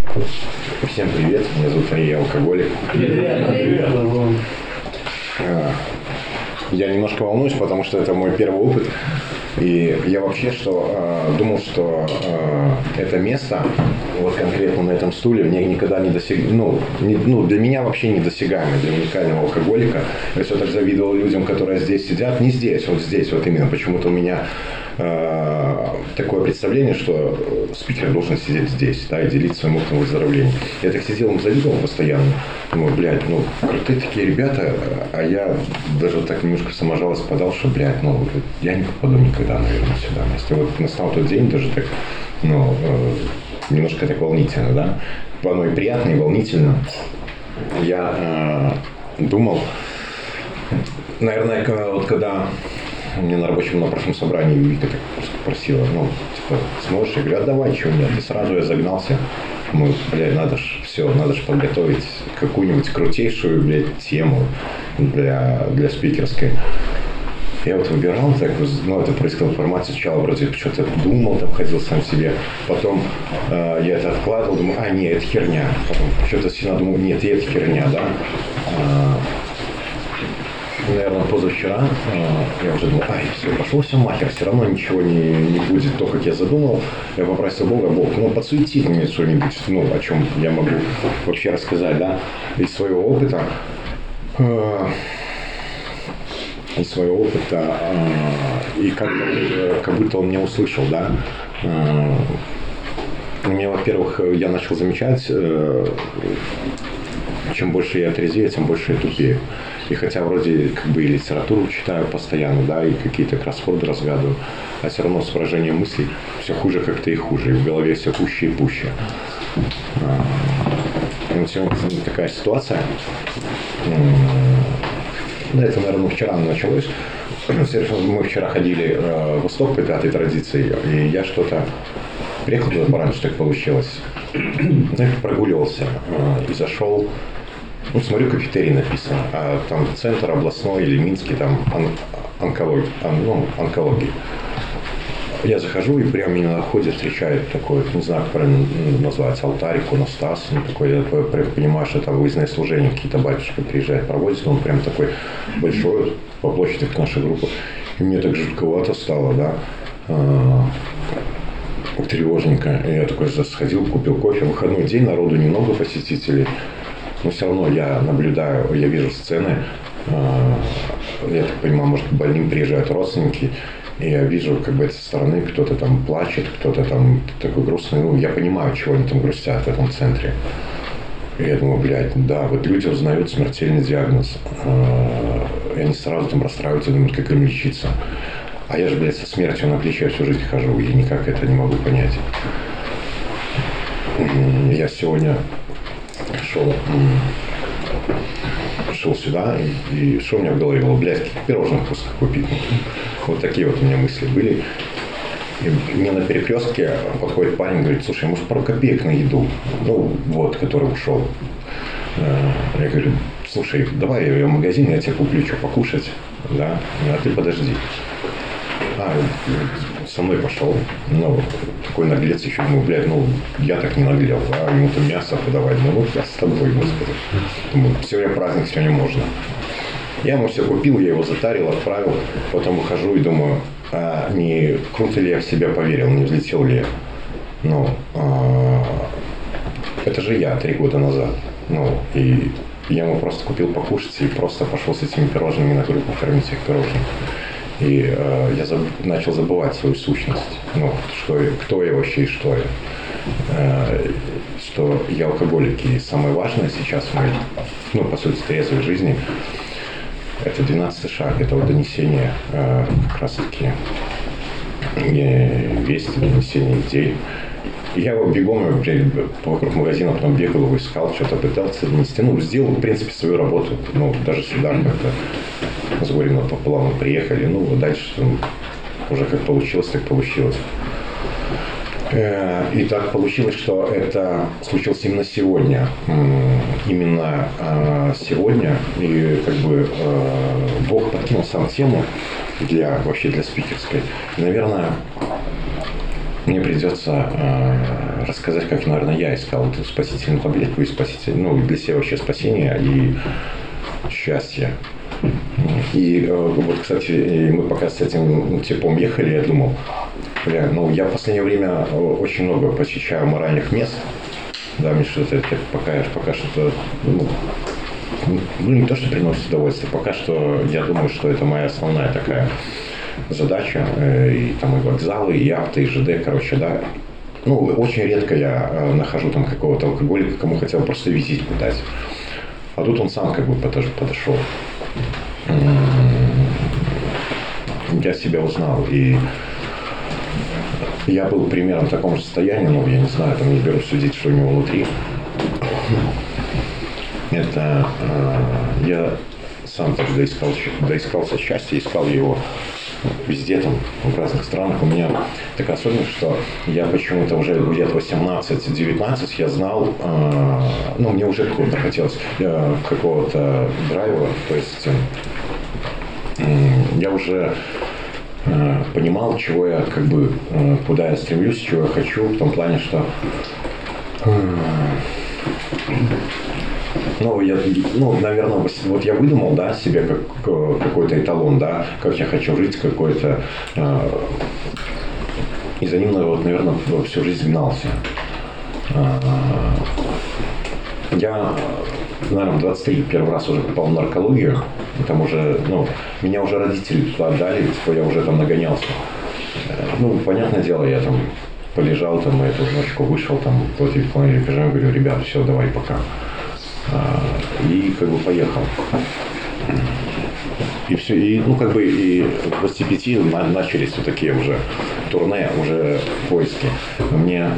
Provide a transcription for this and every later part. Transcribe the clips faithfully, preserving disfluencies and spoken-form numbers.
Всем привет, меня зовут Андрей, я алкоголик. Привет, привет. Я немножко волнуюсь, потому что это мой первый опыт. И я вообще что э, думал, что э, это место, вот конкретно на этом стуле, мне никогда не досяг... ну, не, ну, для меня вообще недосягаемый, для уникального алкоголика. Я все так завидовал людям, которые здесь сидят. Не здесь, вот здесь, вот именно. Почему-то у меня э, такое представление, что спикер должен сидеть здесь, да, и делиться своим опытом выздоровления. Я так сидел, им завидовал постоянно. Думаю, блядь, ну, крутые такие ребята, а я даже так немножко в саможалость подал, что, блядь, ну, я не попаду никогда, наверное, сюда. Если вот настал тот день, даже так, ну, э, немножко так волнительно, да. Оно и приятно, и волнительно. Я э, думал, наверное, вот когда мне на рабочем, на прошлом собрании Вика так просила, ну, типа, сможешь? Я говорю, а давай, чего нет. И сразу я загнался. Думаю, блядь, надо ж все, надо ж подготовить какую-нибудь крутейшую, блядь, тему для, для спикерской. Я вот выбирал, так, ну, это происходило в формате, сначала вроде что-то думал, там ходил сам себе, потом э, я это откладывал, думаю, а, нет, это херня. Потом что-то сильно думал, нет, и это херня, да. А, наверное, позавчера э, я уже думал, ай, все, пошло все нахер, все равно ничего не, не будет, то, как я задумал. Я попросил Бога, Бог, ну, подсуети мне что-нибудь, ну, о чем я могу вообще рассказать, да, из своего опыта. Э, из своего опыта, э, и как, э, как будто он меня услышал, да. Э, мне, во-первых, я начал замечать, э, чем больше я трезвее, тем больше я тупею. И хотя вроде как бы и литературу читаю постоянно, да, и какие-то кроссворды разгадываю, а все равно с выражением мыслей все хуже как-то и хуже, и в голове все пуще и пуще. И вот сегодня такая ситуация. Да, это, наверное, вчера началось. Мы вчера ходили э, в Восток по пятой традиции, и я что-то приехал туда пораньше, так получилось. Ну, прогуливался э, и зашел. Ну, смотрю, кафетерий написано, а там центр областной или Минский, там он, онкология, он, ну, онкология. Я захожу, и прямо меня на входе встречает такой, не знаю, как правильно называется, алтарь, иконостас. Ну, такой, я прям понимаю, что там выездное служение, какие-то батюшки приезжают, проводят. Он прям такой большой, по площади, как наша группа. И мне так жутковато стало, да, а, тревожненько. И я такой сходил, купил кофе. Выходной день, народу немного посетителей. Но все равно я наблюдаю, я вижу сцены. А, я так понимаю, может, к больным приезжают родственники. И я вижу, как бы, со стороны кто-то там плачет, кто-то там такой грустный. Ну, я понимаю, чего они там грустят в этом центре. И я думаю, блядь, да, вот люди узнают смертельный диагноз. И они сразу там расстраиваются, думают, как им лечиться. А я же, блядь, со смертью на плече всю жизнь хожу, и никак это не могу понять. Я сегодня шел, шел сюда, и, и что у меня в голове было, блядь, каких пирожных вкусных купить. Вот такие вот у меня мысли были. И мне на перекрестке подходит парень, говорит, слушай, может, пару копеек на еду? Ну, вот, который ушел. Я говорю, слушай, давай я в магазин, я тебе куплю что покушать, да, а ты подожди. А, со мной пошел. Ну, такой наглец еще, думаю, блядь, ну, я так не наглел, да, ему-то мясо подавать, ну, вот я с тобой, господи. Думаю, сегодня праздник, сегодня можно. Я ему все купил, я его затарил, отправил, потом выхожу и думаю, а не круто ли я в себя поверил, не взлетел ли я. Ну, а, это же я три года назад. Ну, и я ему просто купил покушать и просто пошел с этими пирожными на группу кормить их пирожными. И э, я заб... начал забывать свою сущность. Ну, что, кто я вообще и что я. Э, что я алкоголик. И самое важное сейчас в моей, ну, по сути, трезвой жизни, это двенадцатый шаг, это вот донесение э, как раз-таки э, вести, донесение идей. И я его бегом я, вокруг магазина, потом бегал его, искал, что-то пытался донести. Ну, сделал, в принципе, свою работу. Ну, даже сюда как-то с горем пополам приехали. Ну, дальше уже как получилось, так получилось. И так получилось, что это случилось именно сегодня. Именно сегодня. И как бы Бог подкинул сам тему для, вообще для спикерской. И, наверное, мне придется э, рассказать, как, наверное, я искал эту спасительную таблетку и спаситель, ну, для себя вообще спасение и счастье. И э, вот, кстати, мы пока с этим типом ехали, я думал, бля, ну, я в последнее время очень много посещаю моральных мест, да, мне что-то это пока, пока что-то, ну, ну, не то, что приносит удовольствие, пока что я думаю, что это моя основная такая задача, и там и вокзалы, и авто, и ЖД, короче, да. Ну, очень редко я э, нахожу там какого-то алкоголика, кому хотел просто визитку дать. А тут он сам как бы подошел. Я себя узнал, и я был примерно в таком же состоянии, но я не знаю, там не беру судить, что у него внутри. Это э, я сам так доискал, доискался счастья, искал его везде, там, в разных странах. У меня такая особенность, что я почему-то уже лет восемнадцать-девятнадцать я знал, э, ну, мне уже какого-то хотелось, э, какого-то драйва, то есть э, я уже э, понимал, чего я, как бы, э, куда я стремлюсь, чего я хочу, в том плане, что э, Ну, я, ну, наверное, вот я выдумал, да, себе как, какой-то эталон, да, как я хочу жить, какой-то, э, и за ним, вот, наверное, всю жизнь гнался. Э, я, наверное, в двадцать три первый раз уже попал в наркологию, там уже, ну, меня уже родители туда отдали, типа я уже там нагонялся. Э, ну, понятное дело, я там полежал, там, эту ночку вышел, там, вот и выполнили пижаму, говорю, ребят, все, давай, пока. И как бы поехал. И все, и, ну, как бы, и к двадцати пяти начались вот такие уже турне, уже поиски. Мне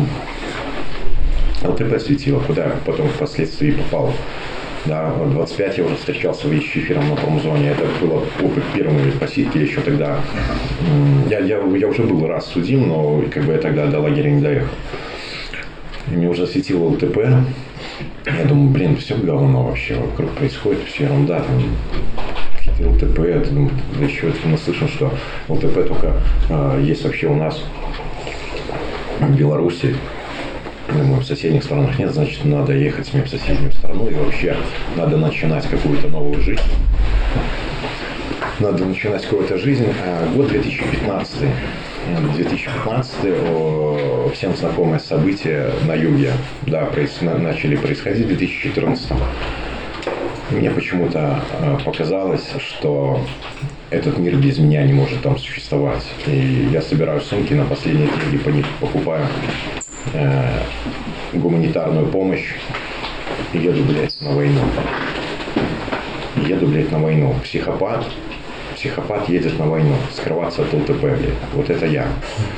ЛТП светило, куда я потом впоследствии попал. Да, в двадцать пять я уже встречался в эфиром на промзоне. Это был опыт первого посетителя еще тогда. Я, я, я уже был раз судим, но как бы я тогда до лагеря не доехал. И мне уже светило ЛТП. Я думаю, блин, все говно вообще вокруг происходит, все ерунда, там, какие-то ЛТП, я думаю, да еще это наслышан, что ЛТП только э, есть вообще у нас в Беларуси, думаю, в соседних странах нет, значит, надо ехать мне в соседнюю страну и вообще надо начинать какую-то новую жизнь. Надо начинать какую-то жизнь. Год две тысячи пятнадцатый. две тысячи пятнадцатый, о, всем знакомое событие на юге, да, проис, начали происходить в две тысячи четырнадцатом. Мне почему-то э, показалось, что этот мир без меня не может там существовать. И я собираю сумки, на последние деньги по них покупаю э, гуманитарную помощь и еду, блядь, на войну. Еду, блядь, на войну. Психопат. Психопат едет на войну, скрываться от ЛТП, блядь. Вот это я.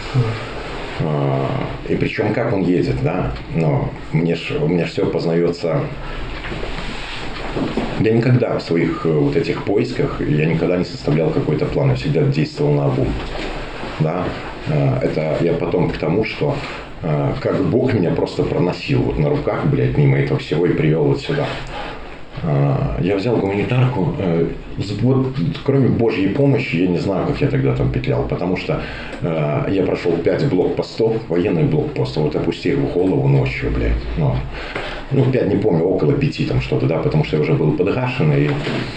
И причем как он едет, да? Но мне ж, у меня ж все познается. Я никогда в своих вот этих поисках, я никогда не составлял какой-то план, я всегда действовал наобум. Да? Это я потом к тому, что как Бог меня просто проносил вот на руках, блядь, мимо этого всего и привел вот сюда. Я взял гуманитарку, вот, кроме Божьей помощи, я не знаю, как я тогда там петлял, потому что э, я прошел пять блокпостов, военных блокпостов, вот опусти их в голову ночью, блядь, ну, ну, пять, не помню, около пяти там что-то, да, потому что я уже был подгашен, и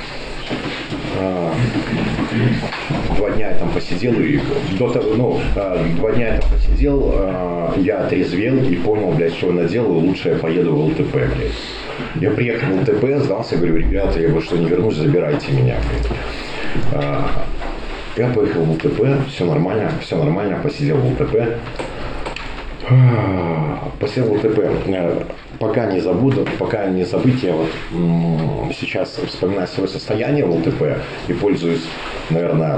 э, два дня я там посидел, и до того, ну, э, два дня я там посидел, э, я отрезвел и понял, блядь, что я наделал, лучше я поеду в ЛТП, блядь. Я приехал в ЛТП, сдался, говорю, ребята, я говорю, что не вернусь, забирайте меня. Я поехал в ЛТП, все нормально, все нормально, посидел в ЛТП. Посидел в ЛТП. Пока не забуду, пока не забыть, я вот сейчас вспоминаю свое состояние в ЛТП и пользуюсь, наверное,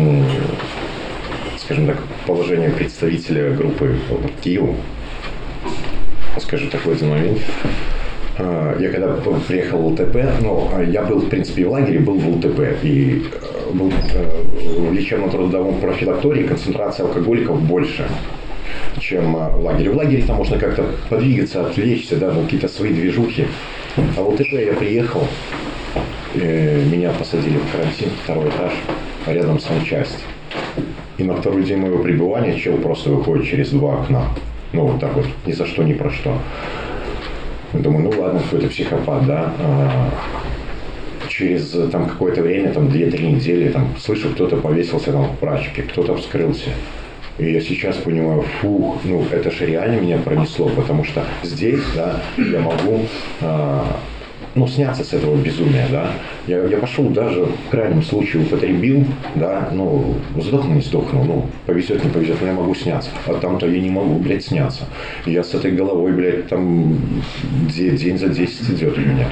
скажем так, положением представителя группы Киеву. Скажу такой один момент. Я когда приехал в ЛТП, ну, я был, в принципе, и в лагере, был в ЛТП. И был в лечебно-трудовом профилактории концентрация алкоголиков больше, чем в лагере. В лагере там можно как-то подвигаться, отвлечься, да, ну, какие-то свои движухи. А в ЛТП я приехал, меня посадили в карантин, второй этаж, рядом санчасть. И на второй день моего пребывания чел просто выходит через два окна. Ну, вот так вот, ни за что, ни про что. Я думаю, ну ладно, какой-то психопат, да. Через там какое-то время, там две-три недели, там, слышу, кто-то повесился там в прачке, кто-то вскрылся. И я сейчас понимаю, фух, ну это же реально меня пронесло, потому что здесь, да, я могу, э, ну, сняться с этого безумия, да. Я, я пошел даже, в крайнем случае, употребил, да, ну, сдохну, не сдохну, ну, повезет, не повезет, но я могу сняться. А там-то я не могу, блядь, сняться. И я с этой головой, блядь, там день, день за десять идет у меня.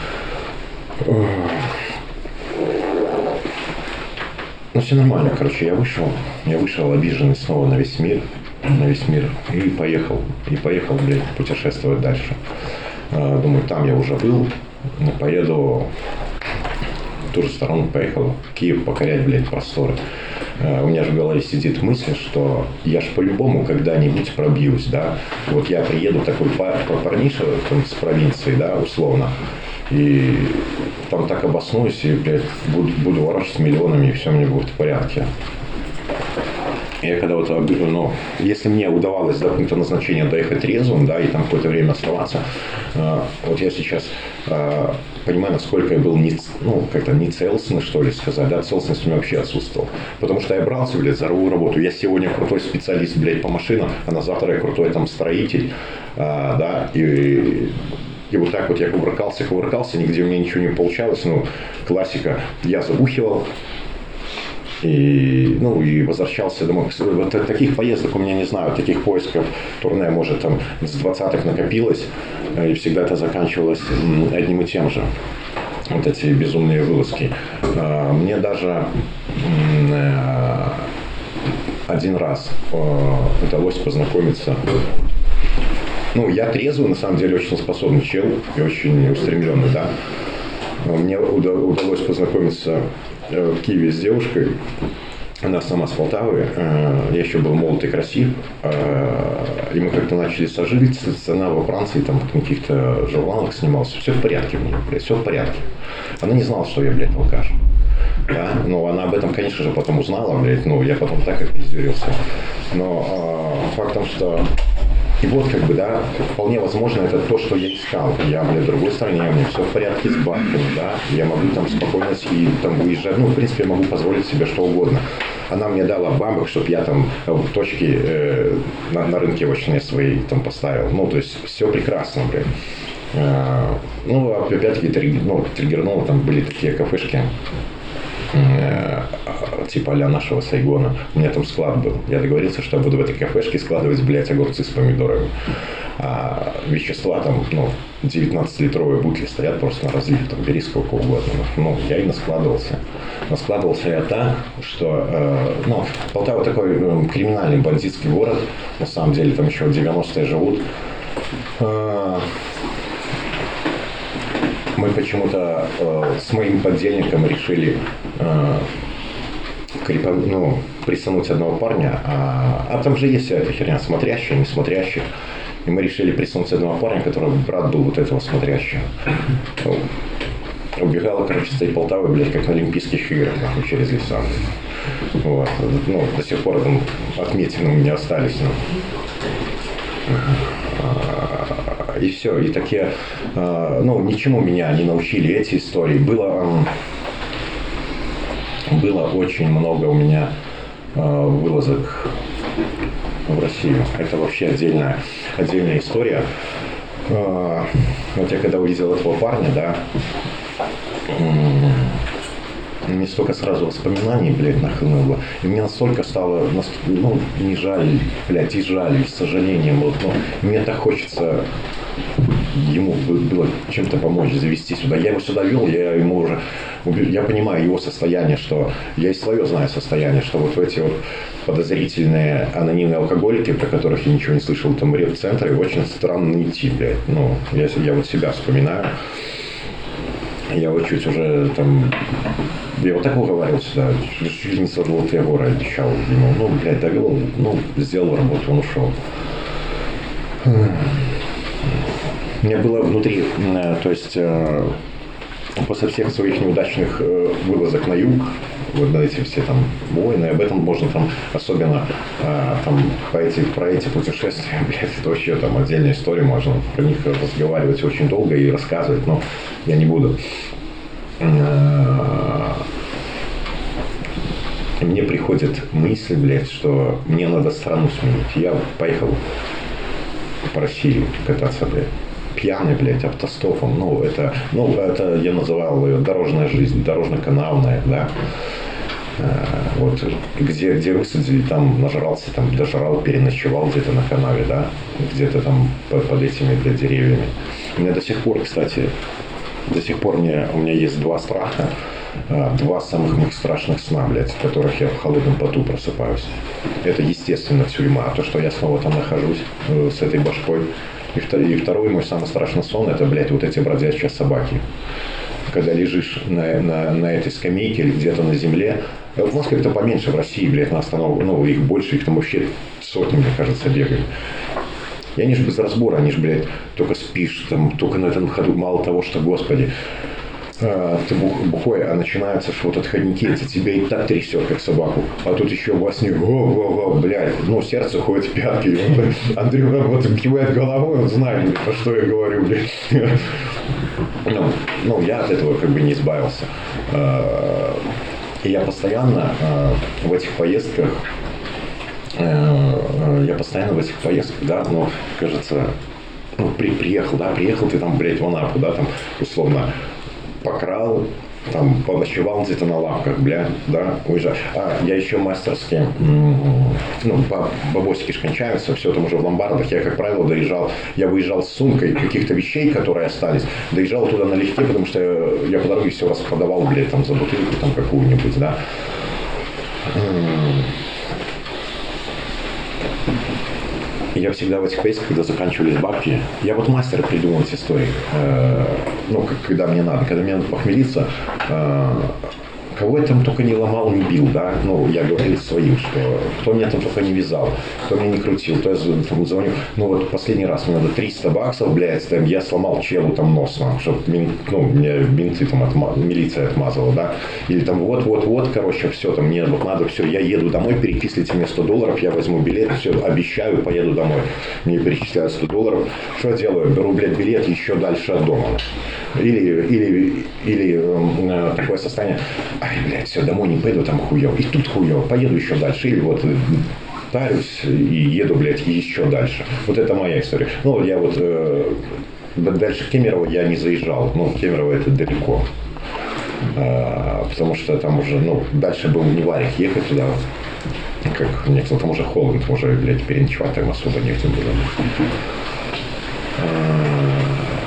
Ну, все нормально, короче, я вышел, я вышел обиженный снова на весь мир, на весь мир, и поехал, и поехал, блядь, путешествовать дальше. Думаю, там я уже был, поеду в ту же сторону, поехал в Киев покорять, блядь, просторы. У меня же в голове сидит мысль, что я ж по-любому когда-нибудь пробьюсь, да. Вот я приеду такой парниша там, с провинции, да, условно, и там так обоснуюсь, и, блядь, буду, буду ворочать миллионами, и все мне будет в порядке. Я когда вот, ну, если мне удавалось до пункта назначения доехать трезвым, да, и там какое-то время оставаться, э, вот я сейчас э, понимаю, насколько я был не, ну, как-то не целостный, что ли, сказать, да, целостность у меня вообще отсутствовала. Потому что я брался, блядь, за рву работу. Я сегодня крутой специалист, блядь, по машинам, а на завтра я крутой там строитель, э, да, и... И вот так вот я кувыркался, кувыркался, нигде у меня ничего не получалось. Ну, классика. Я забухивал. И, ну, и возвращался домой. Вот таких поездок у меня, не знаю, таких поисков турне, может, там с двадцатых накопилось. И всегда это заканчивалось одним и тем же. Вот эти безумные вылазки. Мне даже один раз удалось познакомиться. Ну, я трезвый, на самом деле, очень способный чел и очень устремленный, да. Мне удалось познакомиться в Киеве с девушкой. Она сама с Полтавы. Я еще был молод и красив. И мы как-то начали сожительствовать. Она во Франции там в каких-то журналах снималась. Все в порядке у нее, блядь, все в порядке. Она не знала, что я, блядь, алкаш. Да? Ну, она об этом, конечно же, потом узнала, блядь. Ну, я потом так как пиздюрился. Но а, факт в том, что... И вот, как бы, да, вполне возможно, это то, что я искал. Я, блядь, в другой стране, у меня все в порядке с бабками, да, я могу там спокойно и там выезжать, ну, в принципе, я могу позволить себе что угодно. Она мне дала бабок, чтобы я там в точке э, на, на рынке овощные свои там поставил. Ну, то есть, все прекрасно, блядь. Э, ну, опять-таки, триг, ну, триггернуло, там были такие кафешки, типа а-ля нашего Сайгона. У меня там склад был. Я договорился, что я буду в этой кафешке складывать, блядь, огурцы с помидорами. А вещества там, ну, девятнадцатилитровые бутли стоят просто на разлив, там, бери сколько угодно. Ну, я и наскладывался. Наскладывался я так, что, э, ну, Полтава такой э, криминальный бандитский город. На самом деле, там еще в девяностые живут. Э, Мы почему-то э, с моим подельником решили э, крипо, ну, присануть одного парня, а, а там же есть вся эта херня, смотрящая, не смотрящая. И мы решили присануть одного парня, который брат был вот этого смотрящего. Убегала, короче, с этой Полтавы, блядь, как на Олимпийских играх, нахуй, через леса. Вот. Ну, до сих пор там отметины у меня остались. Ну. И все, и такие, ну, ничему меня не научили эти истории. Было, было очень много у меня вылазок в Россию. Это вообще отдельная, отдельная история. Вот я когда увидел этого парня, да, мне столько сразу воспоминаний, блядь, нахлынуло. И мне настолько стало, ну, не жаль, блядь, и жаль, и с сожалением. Вот, но мне так хочется ему было чем-то помочь, завести сюда. Я его сюда вел, я ему уже... Я понимаю его состояние, что... Я и свое знаю состояние, что вот эти вот подозрительные анонимные алкоголики, про которых я ничего не слышал, там, в реп-центре, очень странно идти, блядь. Ну, я, я вот себя вспоминаю. Я вот чуть уже там... Я вот так уговаривал сюда, чуть ли не со Золотые горы обещал ему. Ну, блядь, довел, ну, сделал работу, он ушел. У меня было внутри, то есть, после всех своих неудачных э, вылазок на юг, вот на эти все там войны, об этом можно там, особенно э, там по эти, про эти путешествия, блядь, это вообще там отдельная история, можно про них разговаривать очень долго и рассказывать, но я не буду. Мне приходит мысль, блядь, что мне надо страну сменить. Я поехал по России кататься, блядь. Пьяный, блядь, автостопом. Ну, это, ну, это я называл ее дорожная жизнь, дорожно-канавная, да. Вот где, где высадили, там нажрался, там дожрал, переночевал где-то на канаве, да. Где-то там под, под этими, блядь, деревьями. У меня до сих пор, кстати, до сих пор мне, у меня есть два страха. Два самых моих страшных сна, блядь, в которых я в холодном поту просыпаюсь. Это, естественно, тюрьма. То, что я снова там нахожусь э, с этой башкой. И, и второй мой самый страшный сон, это, блядь, вот эти бродячие собаки. Когда лежишь на, на, на этой скамейке или где-то на земле. В Москве-то поменьше, в России, блядь, на остановку. Ну, их больше, их там вообще сотни, мне кажется, бегают. И они же без разбора, они же, блядь, только спишь, там, только на этом ходу. Мало того, что, господи, ты бухой, а начинаются ж вот отходники, это тебя и так трясет, как собаку. А тут еще во сне, го-го-го, блядь, ну, сердце ходит в пятки. Вот, Андрюха вот кивает головой, он знает, блядь, про что я говорю, блядь. Ну, ну, я от этого как бы не избавился. И я постоянно в этих поездках, я постоянно в этих поездках, да, ну, кажется, ну, при, приехал, да, приехал ты там, блядь, в Анапу, да, там, условно, покрал, там, поночевал где-то на лавках, бля, да, уезжал. А, я еще мастерски, ну, бабосики ж кончаются, все там уже в ломбардах. Я, как правило, доезжал, я выезжал с сумкой каких-то вещей, которые остались, доезжал туда налегке, потому что я по дороге все раз продавал, блядь, там, за бутылку, там, какую-нибудь, да. Я всегда в этих поездках, когда заканчивались бабки, я вот мастер придумал эти истории. Э, ну, когда мне надо, когда мне надо похмелиться, э, кого я там только не ломал, не бил, да, ну, я говорил своим, что кто меня там только не вязал, кто меня не крутил, кто я там звоню, ну, вот последний раз мне надо триста баксов, блядь, там, я сломал челу там нос, чтобы, ну, мне менты там, отма... милиция отмазала, да, или там вот-вот-вот, короче, все, там, мне вот надо, все, я еду домой, перечислите мне сто долларов, я возьму билет, все, обещаю, поеду домой, мне перечисляют сто долларов, что я делаю, беру, блядь, билет еще дальше от дома, или, или, или э, такое состояние, ай, блядь, все, домой не пойду, там хуёво. И тут хуёво, поеду еще дальше. Или вот тарюсь и еду, блядь, еще дальше. Вот это моя история. Ну, я вот э, дальше Кемерово я не заезжал. Ну, Кемерово это далеко. А, потому что там уже, ну, дальше был не варик ехать туда. Как некоторые, там уже холодно, там уже, блядь, переночевать там особо негде было. А,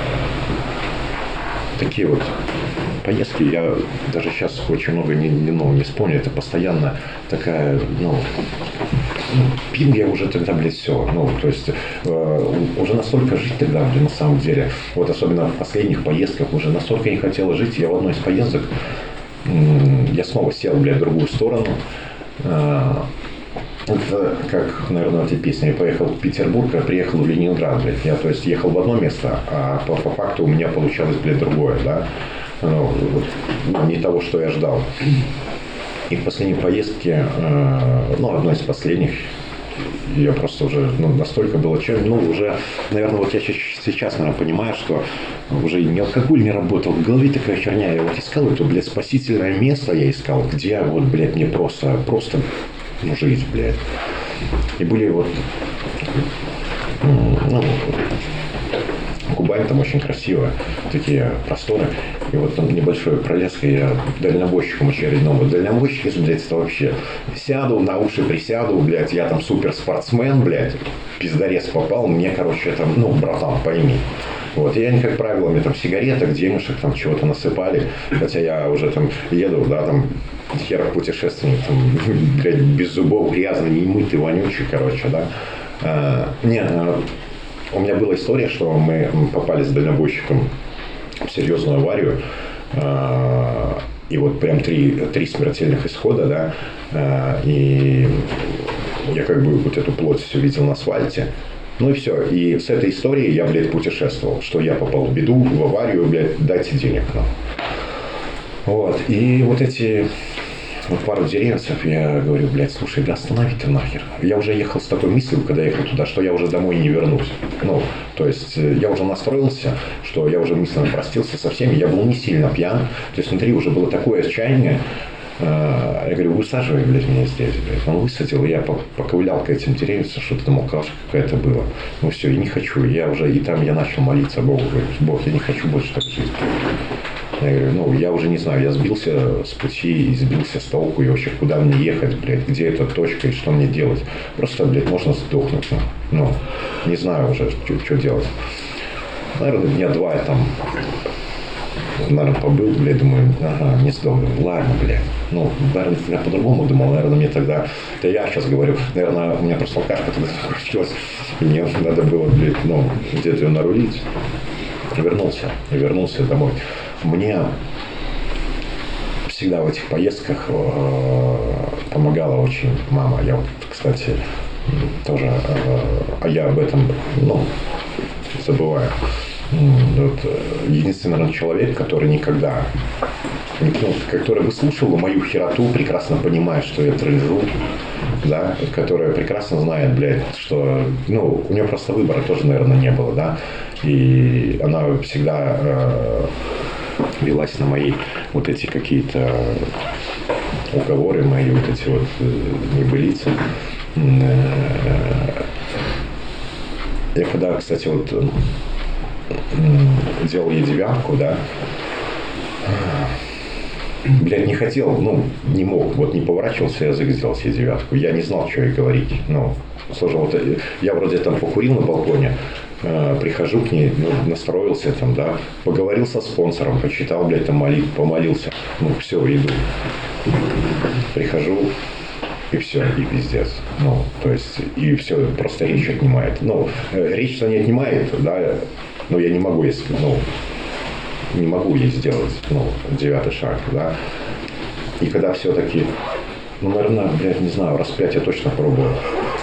такие вот поездки, я даже сейчас очень много не, не, ну, не вспомню, это постоянно такая, ну, пил я уже тогда, блядь, все, ну, то есть э, уже настолько жить тогда, блин, на самом деле, вот особенно в последних поездках уже настолько не хотела жить, я в одной из поездок, э, я снова сел, блядь, в другую сторону, э, это как, наверное, в этой песне, я поехал в Петербург, а приехал в Ленинград, блядь, я, то есть, ехал в одно место, а по, по факту у меня получалось, блядь, другое, да. Ну, не того, что я ждал. И в последней поездке, э, ну, одной из последних, я просто уже, ну, настолько было чем, ну, уже, наверное, вот я сейчас, наверное, понимаю, что уже ни алкоголь не работал, в голове такая херня, я вот искал это, блядь, спасительное место я искал, где вот, блядь, мне просто, просто, ну, жить, блядь. И были вот, ну, Кубань там очень красивая, такие просторы. И вот там небольшой пролеск, и я дальнобойщиком очередном. Вот дальнобойщик, блядь, это вообще сяду, на уши присяду, блядь, я там суперспортсмен, блядь, пиздарез попал, мне, короче, там, ну, братан, пойми. Вот, и они, как правило, мне там сигареток, денежек, там чего-то насыпали, хотя я уже там еду, да, там, херов путешественник, там, блядь, без зубов, грязный, немытый, вонючий, короче, да. А, не, а, у меня была история, что мы попали с дальнобойщиком в серьезную аварию, а, и вот прям три, три смертельных исхода, да, а, и я как бы вот эту плоть все видел на асфальте. Ну и все. И с этой историей я, блядь, путешествовал, что я попал в беду, в аварию, блядь, дайте денег нам. Вот. И вот эти вот пару деревенцев, я говорю, блядь, слушай, да останови ты нахер. Я уже ехал с такой мыслью, когда ехал туда, что я уже домой не вернусь. Ну, то есть я уже настроился, что я уже мысленно простился со всеми. Я был не сильно пьян. То есть внутри уже было такое отчаяние. Я говорю, высаживай, блядь, меня здесь, блядь. Он высадил, и я поковылял к этим деревьям, что-то там алкашка какая-то была. Ну все, и не хочу. Я уже, и там я начал молиться Богу. Говорю, Бог, я не хочу больше так жить. Я говорю, ну, я уже не знаю, я сбился с пути, и сбился с толку, и вообще куда мне ехать, блядь, где эта точка, и что мне делать. Просто, блядь, можно сдохнуть, ну, ну не знаю уже, что делать. Наверное, дня два я там, наверное, побыл, блядь, думаю, ага, не сдох, ладно, блядь. Ну, наверное, я по-другому думал, наверное, мне тогда, это я сейчас говорю, наверное, у меня просто алкашка тогда закончилась, и мне надо было, блядь, ну, где-то ее нарулить. Вернулся, вернулся домой. Мне всегда в этих поездках э, помогала очень мама. Я вот, кстати, тоже, э, а я об этом, ну, забываю. Вот, единственный, наверное, человек, который никогда, ну, который выслушивал мою хероту, прекрасно понимая, что я трынжу, да, которая прекрасно знает, блядь, что, ну, у нее просто выбора тоже, наверное, не было, да, и она всегда э, велась на мои вот эти какие-то уговоры, мои вот эти вот э, небылицы. Я когда, кстати, вот делал ей девятку, да, блядь, не хотел, ну, не мог, вот не поворачивался язык сделать ей девятку. Я не знал, что ей говорить. Ну, слушай, вот я вроде там покурил на балконе, э, прихожу к ней, ну, настроился там, да, поговорил со спонсором, почитал, блядь, там молитву, помолился. Ну, все, иду. Прихожу, и все, и пиздец. Ну, то есть, и все, просто речь отнимает. Ну, э, речь-то не отнимает, да, но я не могу, если, ну, не могу ей сделать, ну, девятый шаг, да. И когда все-таки, ну, наверное, блядь, не знаю, раз пять я точно пробовал.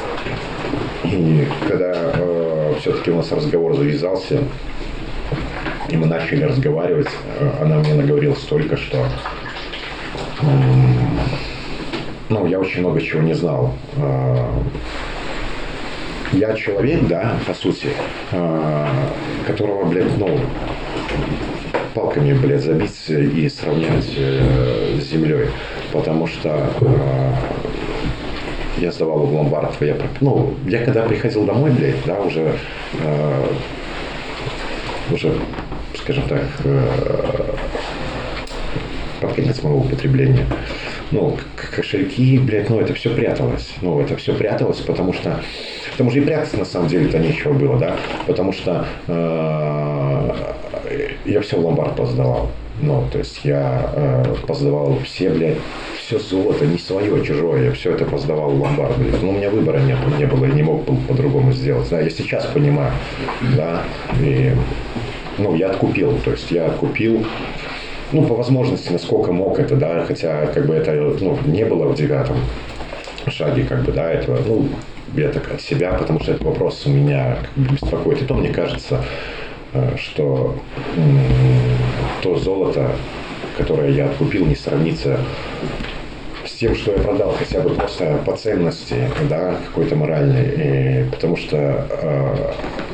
И когда э, все-таки у нас разговор завязался, и мы начали разговаривать, э, она мне наговорила столько, что, э, ну, я очень много чего не знал. Э, я человек, да, по сути, э, которого, блядь, ну, палками, блядь, забить и сравнять э, с землей. Потому что э, я сдавал в ломбард, я, ну, я когда приходил домой, блядь, да, уже, э, уже, скажем так, э, под конец моего употребления, ну, кошельки, блядь, ну, это все пряталось. Ну, это все пряталось, потому что, потому что и прятаться на самом деле-то нечего было, да, потому что э, я все в ломбард поздавал. Ну, то есть я э, поздавал все, блядь, все золото, не свое, чужое, я все это поздавал в ломбард, блядь. Но у меня выбора нет, не было, я не мог по-другому сделать. Да, я сейчас понимаю, да, и, ну, я откупил, то есть я откупил, ну, по возможности, насколько мог это, да, хотя, как бы, это, ну, не было в девятом шаге, как бы, да, этого, ну, я так от себя, потому что этот вопрос у меня, как бы, беспокоит. И то, мне кажется, что м- то золото, которое я откупил, не сравнится с тем, что я продал, хотя бы просто по ценности, да, какой-то моральной, и, потому что э,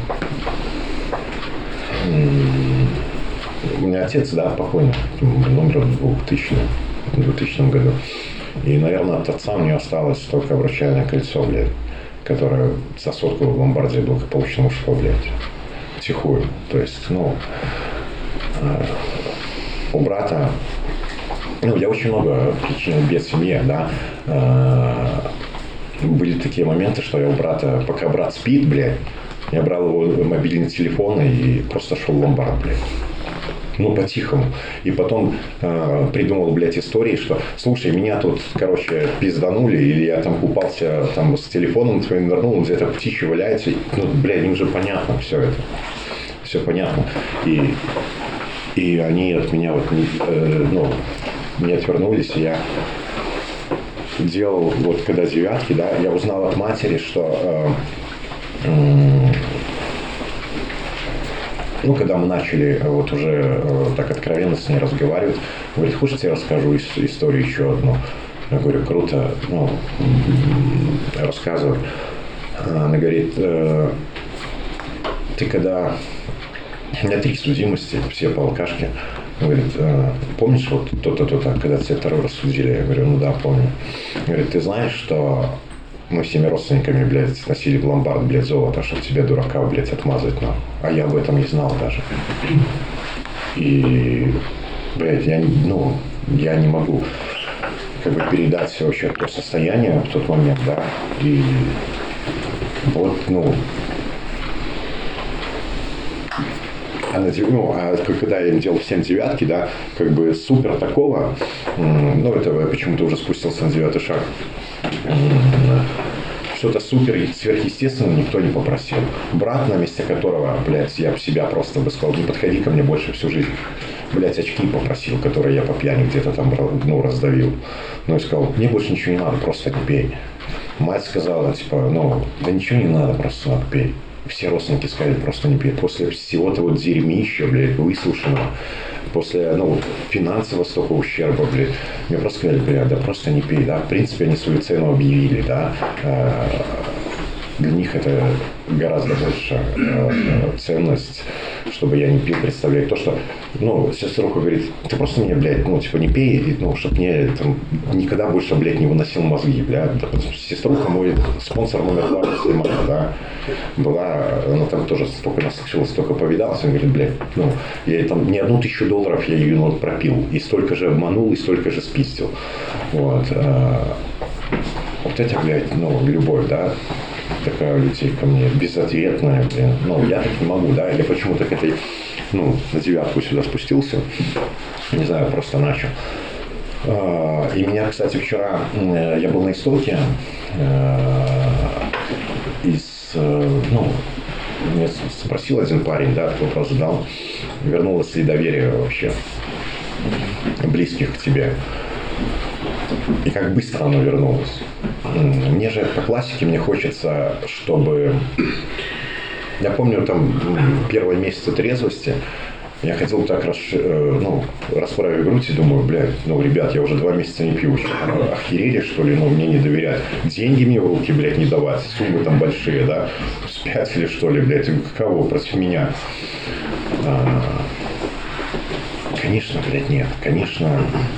м- у меня отец, да, покойный, умер в двухтысячном году. И, наверное, от отца у него осталось только обручальное кольцо, блядь, которое за сотку в ломбарде благополучно ушло, блядь, втихую. То есть, ну, э, у брата, ну, я очень много причинил бед в семье, да. Э, были такие моменты, что я у брата, пока брат спит, блядь, я брал его мобильный телефон и просто шел в ломбард, блядь. Ну, по-тихому. И потом э, придумал, блядь, истории, что, слушай, меня тут, короче, пизданули, или я там купался там с телефоном твоим вернул, он где-то птичьи валяется. Ну, блядь, им уже понятно все это. Все понятно. И, и они от меня вот, э, ну, не отвернулись, и я делал, вот, когда девятки, да, я узнал от матери, что... Э, э, ну, когда мы начали вот уже так откровенно с ней разговаривать, говорит, хочешь, я расскажу историю еще одну? Я говорю, круто, ну, рассказывай. Она говорит, ты когда... У меня три судимости, все по алкашке. Он говорит, помнишь вот то-то, то-то, когда тебя второй раз судили? Я говорю, ну да, помню. Говорит, ты знаешь, что мы всеми родственниками, блядь, носили в ломбард, блядь, золото, чтобы тебе, дурака, блядь, отмазать нам. А я об этом не знал даже. И, блядь, я, ну, я не могу как бы передать вообще то состояние в тот момент, да. И вот, ну, А, на, ну, а когда я им делал всем девятки, да, как бы супер такого, ну, это я почему-то уже спустился на девятый шаг, что-то супер сверхъестественное никто не попросил. Брат, на месте которого, блядь, я себя просто бы сказал, не подходи ко мне больше всю жизнь. Блядь, очки попросил, которые я по пьяни где-то там, ну, раздавил. Ну, и сказал, мне больше ничего не надо, просто не пей. Мать сказала, типа, ну, да ничего не надо, просто надо пей. Все родственники сказали, просто не пей. После всего-то вот дерьмища, блядь, выслушанного, после, ну, финансового столько ущерба, блядь, мне просто сказали, блядь, да просто не пей, да. В принципе, они свою цену объявили, да. Для них это гораздо больше ценность, чтобы я не пил, представлять то, что, ну, сеструха говорит, ты просто мне, блядь, ну, типа, не пей, ну, чтобы мне там никогда больше, блядь, не выносил мозги, блядь. Сеструха мой спонсор номер два после мама, да, была, она там тоже столько наслышалась, столько повидалась, она говорит, блядь, ну, я там не одну тысячу долларов я ее, ну, пропил, и столько же обманул, и столько же спиздил, вот. Вот это, блядь, ну, любовь, да, такая у людей ко мне, безответная, блин. Ну, я так не могу, да, или почему-то к этой, ну, на девятку сюда спустился, не знаю, просто начал. И меня, кстати, вчера, я был на истоке, из, ну, меня спросил один парень, да, такой вопрос задал, вернулось ли доверие вообще близких к тебе. И как быстро оно вернулось. Мне же по классике, мне хочется, чтобы... Я помню, там, первые месяцы трезвости, я хотел так, расш... ну, расправить грудь и думаю, блядь, ну, ребят, я уже два месяца не пью. Охерели, что ли, ну, мне не доверять. Деньги мне в руки, блядь, не давать, суммы там большие, да. Спятили, что ли, блядь, кого против меня? А... Конечно, блядь, нет. Конечно...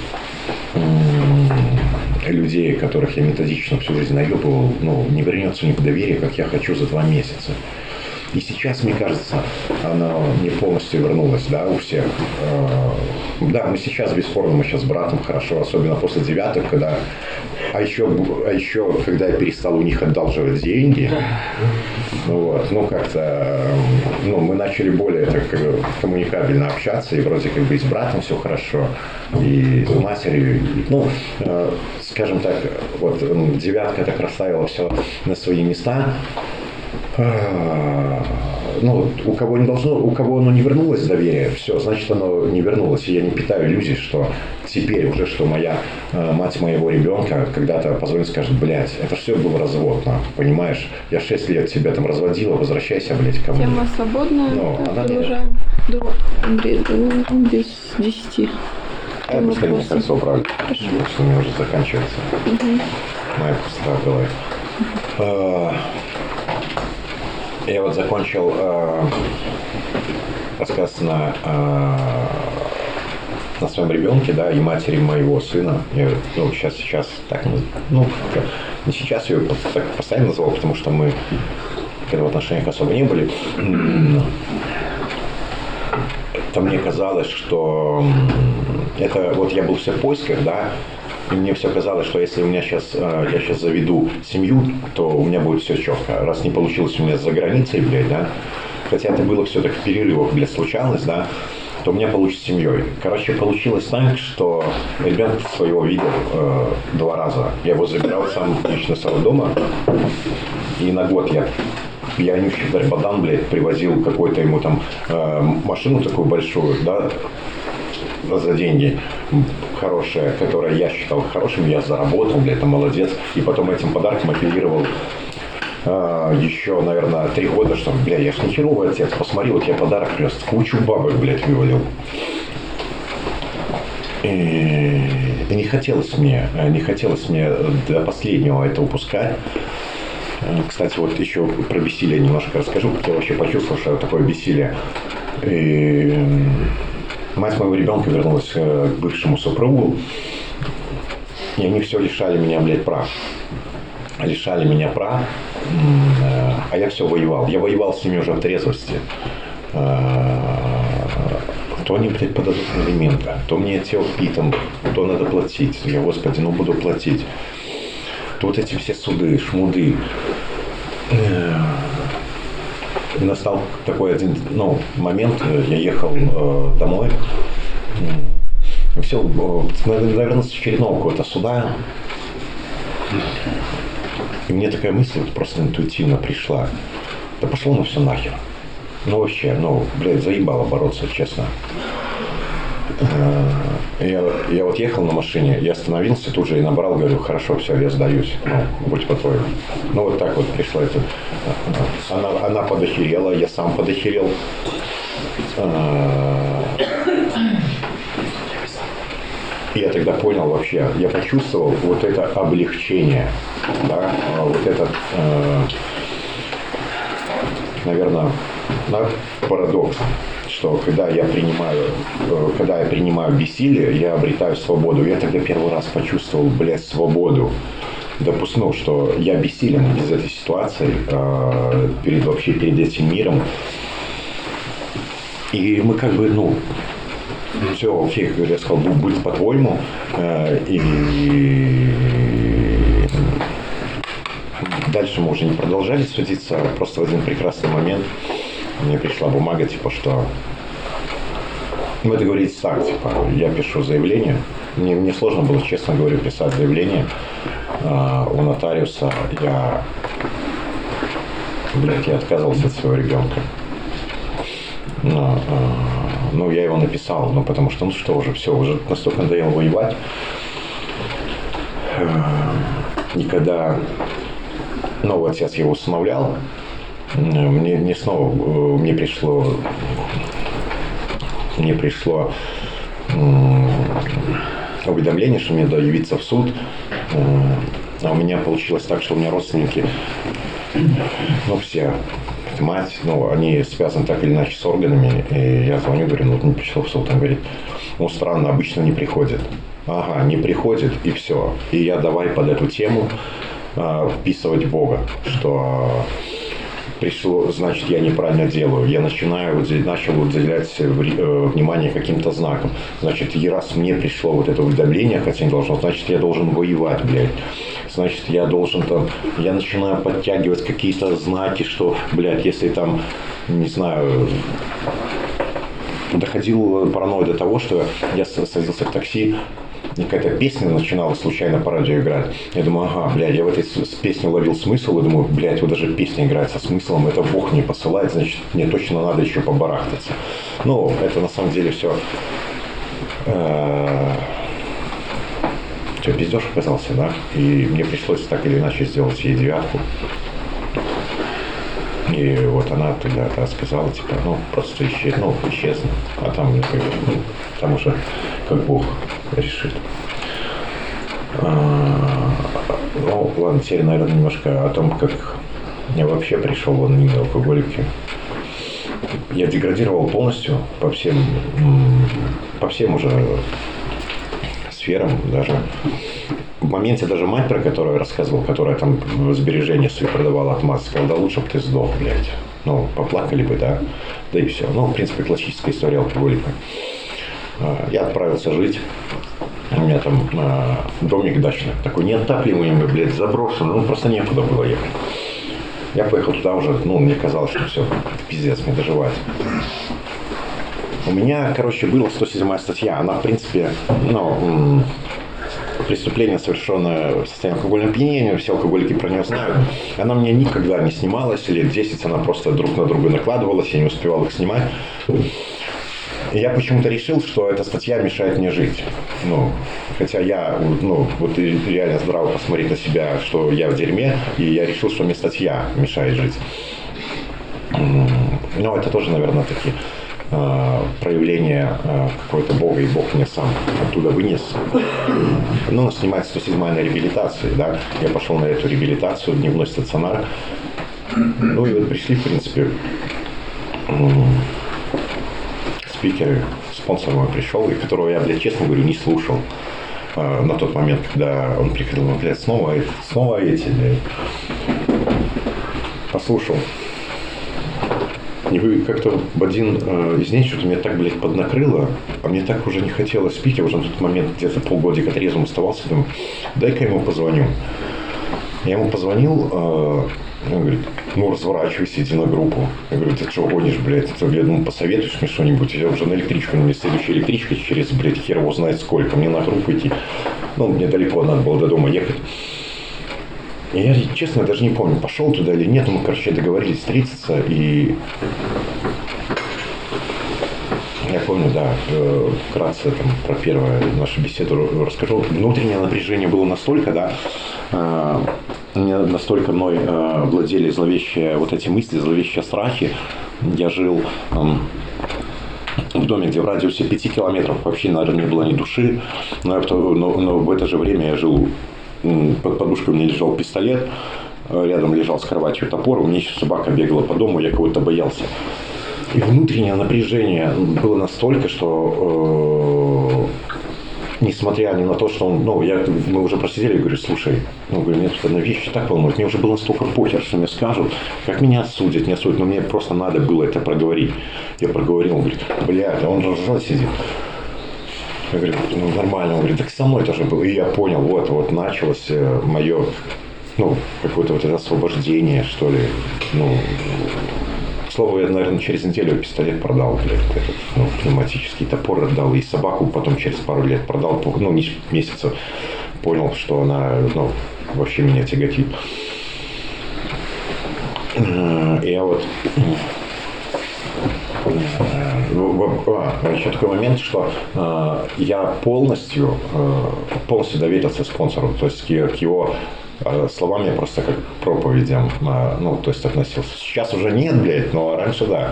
людей, которых я методично всю жизнь наебывал, ну, не вернется у них доверие, как я хочу за два месяца. И сейчас, мне кажется, она не полностью вернулась, да, у всех. Да, мы сейчас, бесспорно, мы сейчас с братом хорошо, особенно после девяток, когда... А еще, а еще, когда я перестал у них одалживать деньги, вот, ну, как-то, ну, мы начали более так коммуникабельно общаться, и вроде как бы и с братом все хорошо, и с матерью, и, ну, э, скажем так, вот девятка так расставила все на свои места. Ну, у кого не должно, у кого оно не вернулось доверие, все, значит, оно не вернулось. И я не питаю иллюзий, что теперь уже, что моя мать моего ребенка когда-то позвонит и скажет, блядь, это все был развод, нахуй, понимаешь? Я шесть лет тебя там разводила, возвращайся, блядь, ко мне. Тема свободная, ну, она продолжаем не... до Андрей, без десяти. Я последнее кольцо убрали, потому что у меня уже заканчивается. Угу. Моя пустая в голове. А, я вот закончил а, рассказ на, а, на своем ребенке, да, и матери моего сына. Я, ну, сейчас, сейчас так, ну, не сейчас ее так постоянно называл, потому что мы когда в отношениях особо не были. То мне казалось, что это вот я был все в поисках, да, и мне все казалось, что если у меня сейчас, я сейчас заведу семью, то у меня будет все четко. Раз не получилось у меня за границей, блядь, да, хотя это было все так в перерывах, блядь, случалось, да, то у меня получится семьей. Короче, получилось так, что ребенка своего видел э, два раза. Я его забирал сам лично с роддома, и на год я пьянющий Дарбадан, блядь, привозил какую-то ему там э, машину такую большую, да, за деньги хорошая, которая я считал хорошим, я заработал, блядь, там молодец. И потом этим подарком апеллировал еще, наверное, три года, что, бля, я ж не херовый отец, посмотри, вот я подарок привез, кучу бабок, блядь, вывалил. И, и не хотелось мне, не хотелось мне до последнего это упускать. Кстати, вот еще про бессилие немножко расскажу, как я вообще почувствовал, что такое бессилие. И мать моего ребенка вернулась к бывшему супругу, и они все лишали меня, блядь, прав. Лишали меня прав, а я все воевал. Я воевал с ними уже в трезвости. То они, блядь, подадут на алименты, то мне те питом, то надо платить. Я, господи, ну буду платить. Тут эти все суды, шмуды. И настал такой один, ну, момент, я ехал э, домой. Все, наверное, с очередного какого-то суда. И мне такая мысль вот просто интуитивно пришла. Да пошло ну все нахер. Ну вообще, ну, блядь, заебало бороться, честно. Я, я вот ехал на машине, я остановился тут же и набрал, говорю, хорошо, все, я сдаюсь, ну, будь по-твоему. Ну, вот так вот пришло это. Она, она подохерела, я сам подохерел. И я тогда понял вообще, я почувствовал вот это облегчение, да, вот этот, наверное, да, парадокс. Что когда я принимаю, когда я принимаю бессилие, я обретаю свободу. Я тогда первый раз почувствовал, блядь, свободу. Допустил, что я бессилен из этой ситуации, перед вообще перед этим миром. И мы как бы, ну, все, окей, я сказал, будь по-твоему. И дальше мы уже не продолжали судиться. Просто в один прекрасный момент мне пришла бумага, типа, что мы договорились так, типа, я пишу заявление. Мне, мне сложно было, честно говоря, писать заявление а, у нотариуса. Я, блядь, я отказывался от своего ребенка. Но, а, ну, я его написал, ну, потому что, ну, что уже, все, уже настолько надоело воевать. А, никогда, ну, вот сейчас я его усыновлял. Мне, мне снова, мне пришло, мне пришло м- уведомление, что мне надо явиться в суд. А у меня получилось так, что у меня родственники, ну, все, мать, ну, они связаны так или иначе с органами. И я звоню, говорю, ну, вот не пришел в суд. Он говорит, ну, странно, обычно не приходит. Ага, не приходит, и все. И я давай под эту тему а, вписывать Бога, что... пришло, значит, я неправильно делаю. Я начинаю, начал уделять внимание каким-то знакам. Значит, и раз мне пришло вот это уведомление, хотя не должно, значит, я должен воевать, блядь. Значит, я должен там... Я начинаю подтягивать какие-то знаки, что, блядь, если там, не знаю... Доходил паранойя до того, что я садился в такси, и какая-то песня начинала случайно по радио играть. Я думаю, ага, блядь, я в этой песне ловил смысл, и думаю, блядь, вот даже песня играет со смыслом, это Бог мне посылает, значит, мне точно надо еще побарахтаться. Ну, это на самом деле все... Что, пиздеж оказался, да? И мне пришлось так или иначе сделать ей девятку. И вот она тогда сказала, типа, ну, просто исчез, ну, исчезну. А там, как, ну, там уже как Бог решит. А, ну, ладно, теперь, наверное, немножко о том, как я вообще пришел в анонимные алкоголики. Я деградировал полностью по всем, по всем уже сферам даже. В моменте даже мать, про которую я рассказывал, которая там сбережения свои продавала от массы, сказала, да лучше бы ты сдох, блядь. Ну, поплакали бы, да, да и все. Ну, в принципе, классическая история алкоголика. Я отправился жить. У меня там домик дачный, такой неотапливаемый, блядь, заброшенный, ну, просто некуда было ехать. Я поехал туда уже, ну, мне казалось, что все, пиздец, мне доживать. У меня, короче, была сто седьмая статья, она, в принципе, ну, преступление, совершенное в состоянии алкогольного опьянения, все алкоголики про нее знают. Она мне никогда не снималась, лет десять она просто друг на друга накладывалась, я не успевал их снимать. И я почему-то решил, что эта статья мешает мне жить. Ну, хотя я, ну, вот реально здраво посмотреть на себя, что я в дерьме, и я решил, что мне статья мешает жить. Но это тоже, наверное, такие э, проявления э, какого-то Бога, и Бог меня сам оттуда вынес. Ну, нас снимает сто седьмая на реабилитации, да. Я пошел на эту реабилитацию, дневной стационар. Ну, и вот пришли, в принципе, э, спикеры, спонсор мой пришел, и которого я, блядь, честно говорю, не слушал. Э, на тот момент, когда он приходил, он, блядь, снова, снова эти, блядь. Послушал. И вы как-то в один э, из дней что-то меня так, блядь, поднакрыло, а мне так уже не хотелось пить. Я уже на тот момент где-то полгодика трезвым оставался. Думаю, дай-ка ему позвоню. Я ему позвонил, э, он говорит, ну, разворачивайся, иди на группу. Я говорю, ты что гонишь, блядь? Я думаю, посоветуешь мне что-нибудь? Я уже на электричку, мне следующая электричка через, блядь, хер его знает сколько. Мне на группу идти. Ну, мне далеко надо было до дома ехать. И я, честно, даже не помню, пошел туда или нет. Мы, короче, договорились встретиться. И я помню, да, вкратце там, про первую нашу беседу расскажу. Внутреннее напряжение было настолько, да, мне настолько мной владели зловещие вот эти мысли, зловещие страхи. Я жил в доме, где в радиусе пяти километров вообще, наверное, не было ни души. Но, но, но в это же время я жил... Под подушкой у меня лежал пистолет, рядом лежал с кроватью топор, у меня еще собака бегала по дому, я кого-то боялся. И внутреннее напряжение было настолько, что э, несмотря ни на то, что он, ну, я, мы уже просидели, я говорю, слушай, ну, говорю, мне тут одна вещь так волнует, мне уже было настолько похер, что мне скажут, как меня осудят, не осудят, но мне просто надо было это проговорить. Я проговорил, он говорит, блядь, а он же ржать сидит. Я говорю, ну нормально, он говорит, так со мной тоже было. И я понял, вот, вот началось мое, ну, какое-то вот это освобождение, что ли. Ну, к слову, я, наверное, через неделю пистолет продал, блядь, этот, ну, пневматический топор отдал, и собаку потом через пару лет продал, ну, не месяца, понял, что она, ну, вообще меня тяготит. И я вот... А, еще такой момент, что э, я полностью, э, полностью доверился спонсору, то есть к, к его э, словам я просто как к проповедям, э, ну, то есть относился. Сейчас уже нет, блядь, но раньше да.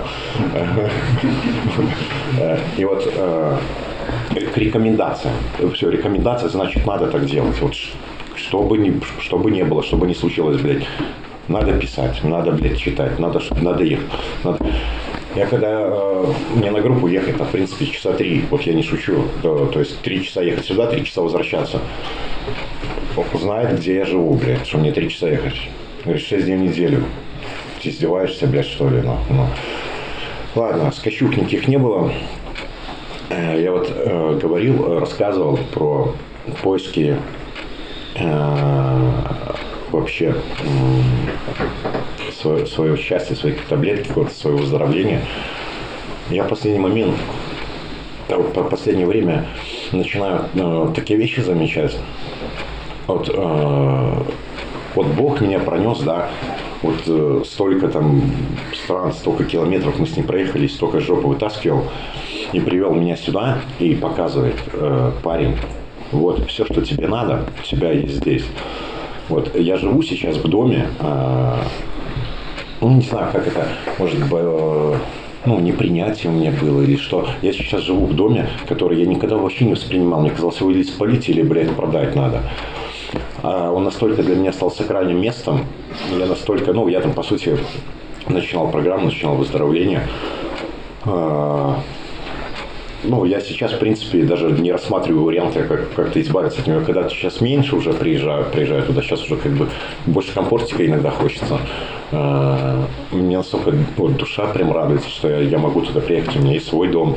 И вот к рекомендациям. Все, рекомендация, значит, надо так делать. Вот что бы ни, что бы ни было, что бы ни случилось, блядь, надо писать, надо, блядь, читать, надо, надо ехать. Надо... Я когда э, мне на группу ехать, а в принципе часа три, вот я не шучу, то, то есть три часа ехать сюда, три часа возвращаться. Он знает, где я живу, блядь, что мне три часа ехать. Говорит, шесть дней в неделю. Ты издеваешься, блядь, что ли? Ну, ну. Ладно, скачух никаких не было. Я вот э, говорил, рассказывал про поиски э, вообще э, свое, свое счастье, свои таблетки, какого-то своего выздоровления. Я в последний момент, в последнее время начинаю э, такие вещи замечать. Вот, э, вот Бог меня пронес, да, вот э, столько там стран, столько километров мы с ним проехали, столько жопы вытаскивал, и привел меня сюда и показывает, э, парень, вот все, что тебе надо, у тебя есть здесь. Вот я живу сейчас в доме, э, ну не знаю, как это, может быть, э, ну, непринятие у меня было или что. Я сейчас живу в доме, который я никогда вообще не воспринимал. Мне казалось, его или спалить, или, блядь, продать надо. А он настолько для меня стал сакральным местом. Я настолько, ну, я там, по сути, начинал программу, начинал выздоровление. А, ну, я сейчас, в принципе, даже не рассматриваю варианты, как как-то избавиться от него. Когда сейчас меньше уже приезжаю, приезжаю туда, сейчас уже как бы больше комфортика иногда хочется. А, мне настолько вот, душа прям радуется, что я, я могу туда приехать, у меня есть свой дом.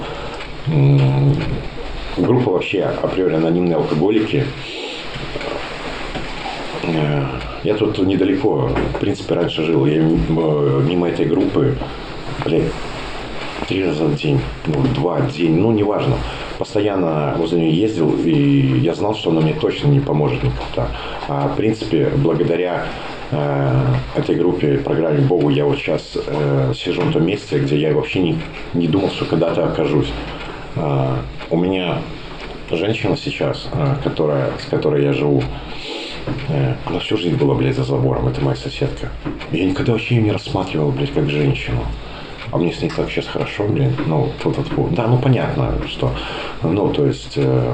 Группа вообще априори анонимные алкоголики. Я тут недалеко, в принципе, раньше жил. Я мимо этой группы, блин, три раза в день, ну, два в день, ну, неважно. Постоянно возле нее ездил, и я знал, что она мне точно не поможет никогда. А, в принципе, благодаря э, этой группе, программе Богу, я вот сейчас э, сижу в том месте, где я вообще не, не думал, что когда-то окажусь. Э, у меня женщина сейчас, э, которая, с которой я живу, э, она всю жизнь была, блядь, за забором, это моя соседка. Я никогда вообще ее не рассматривал, блядь, как женщину. А мне с ней так сейчас хорошо, блин. Ну, тут, тут, да, ну понятно, что, ну, то есть, э,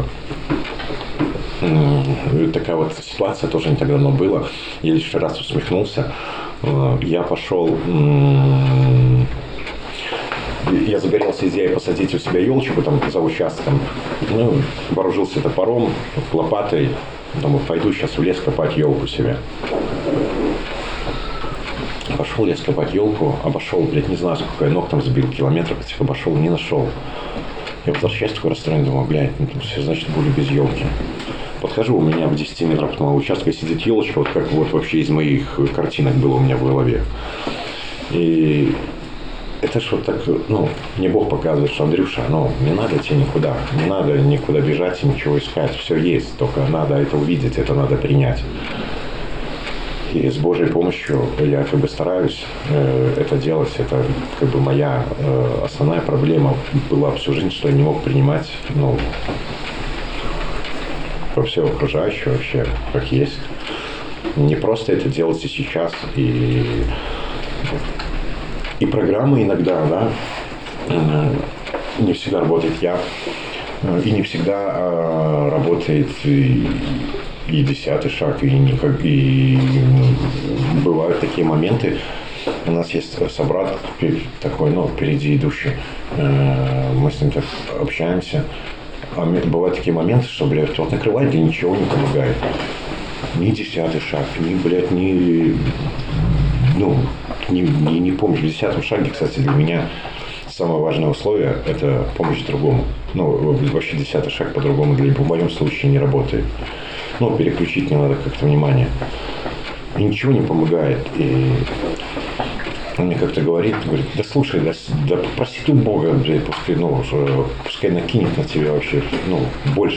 э, такая вот ситуация тоже не так давно была. Я лишь раз усмехнулся. Э, я пошел, э, я загорелся идеей посадить у себя елочку там за участком. Ну, вооружился топором, лопатой. Думаю, пойду сейчас в лес копать елку себе. Пошел я скопать елку, обошел, блядь, не знаю, сколько я ног там сбил, километров этих обошел, не нашел. Я возвращаюсь такой расстроенный, думаю, блядь, ну, все, значит, буду без елки. Подхожу, у меня в десяти метрах от моего участка сидит елочка, вот как вот вообще из моих картинок было у меня в голове. И это ж вот так, ну, мне Бог показывает, что, Андрюша, ну, не надо тебе никуда, не надо никуда бежать и ничего искать, все есть, только надо это увидеть, это надо принять. И с Божьей помощью я как бы стараюсь э, это делать. Это как бы моя э, основная проблема была всю жизнь, что я не мог принимать, ну, все окружающее вообще, как есть. Не просто это делать и сейчас. И, и программы иногда, да, э, не всегда работает я. И не всегда э, работает и, и десятый шаг, и, никак, и бывают такие моменты. У нас есть собрат такой, ну, впереди идущий. Э, мы с ним так общаемся. А бывают такие моменты, что, блядь, вот накрывает, да ничего не помогает. Ни десятый шаг, ни, блядь, ни... Ну, не, не, не помощь. В десятом шаге, кстати, для меня самое важное условие – это помощь другому. Ну, вообще десятый шаг по-другому для в моем случае не работает. Ну, переключить не надо как-то внимание. И ничего не помогает. И он мне как-то говорит, говорит, да слушай, да, да попроси ты Бога, блядь, пускай, ну, пускай накинет на тебя вообще, ну, больше.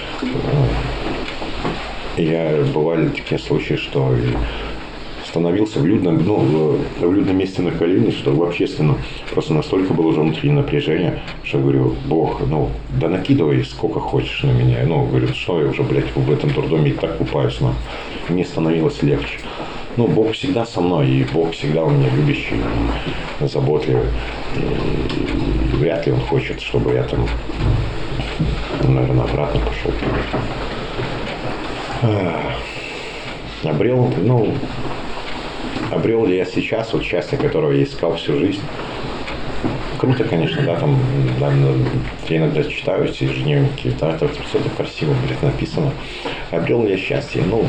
И я, бывали такие случаи, что становился в людном, ну, в людном месте на колени, что в общественном просто настолько было уже внутреннее напряжение, что говорю, Бог, ну, да накидывай сколько хочешь на меня. Ну, говорю, что я уже, блядь, в этом дурдоме и так купаюсь, но мне становилось легче. Ну, Бог всегда со мной, и Бог всегда у меня любящий, заботливый. И вряд ли Он хочет, чтобы я там, наверное, обратно пошел. Обрел, ну, обрел ли я сейчас вот счастье, которого я искал всю жизнь? Круто, конечно, да, там, да, я иногда читаю эти ежедневники, да, это все это красиво, блядь, написано. Обрел ли я счастье? Ну,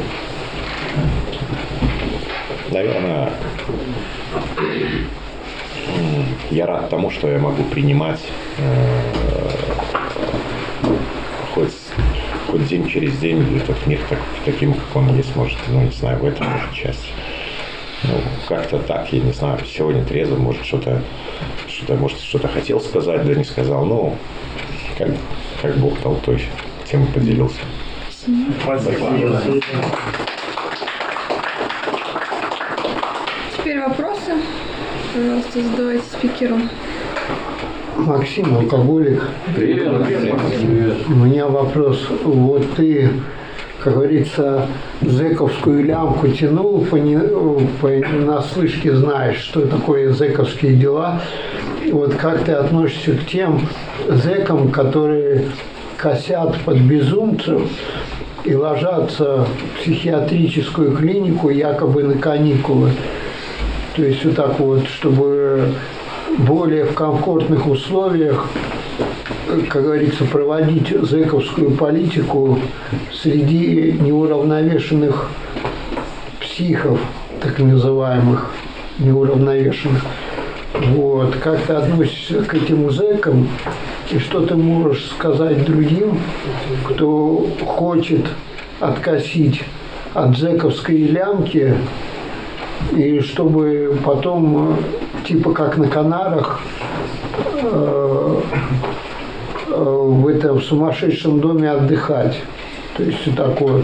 наверное, я рад тому, что я могу принимать э, хоть, хоть день через день этот мир так, таким, как он есть, может, ну, не знаю, в этом может счастье. Ну, как-то так, я не знаю, сегодня трезво, может, что-то, что-то, может, что-то хотел сказать, да не сказал, ну, как, как Бог дал, той тем и поделился. Спасибо. Теперь вопросы. Пожалуйста, задавайте спикеру. Максим, алкоголик. Привет. У меня вопрос. Вот ты, как говорится, зэковскую лямку тянул, по, не, по наслышке знаешь, что такое зэковские дела. Вот как ты относишься к тем зэкам, которые косят под безумцев и ложатся в психиатрическую клинику якобы на каникулы? То есть вот так вот, чтобы более в комфортных условиях, как говорится, проводить зэковскую политику среди неуравновешенных психов, так называемых, неуравновешенных. Вот. Как ты относишься к этим зэкам, и что ты можешь сказать другим, кто хочет откосить от зэковской лямки, и чтобы потом, типа как на Канарах, э, э, в этом сумасшедшем доме отдыхать. То есть вот так вот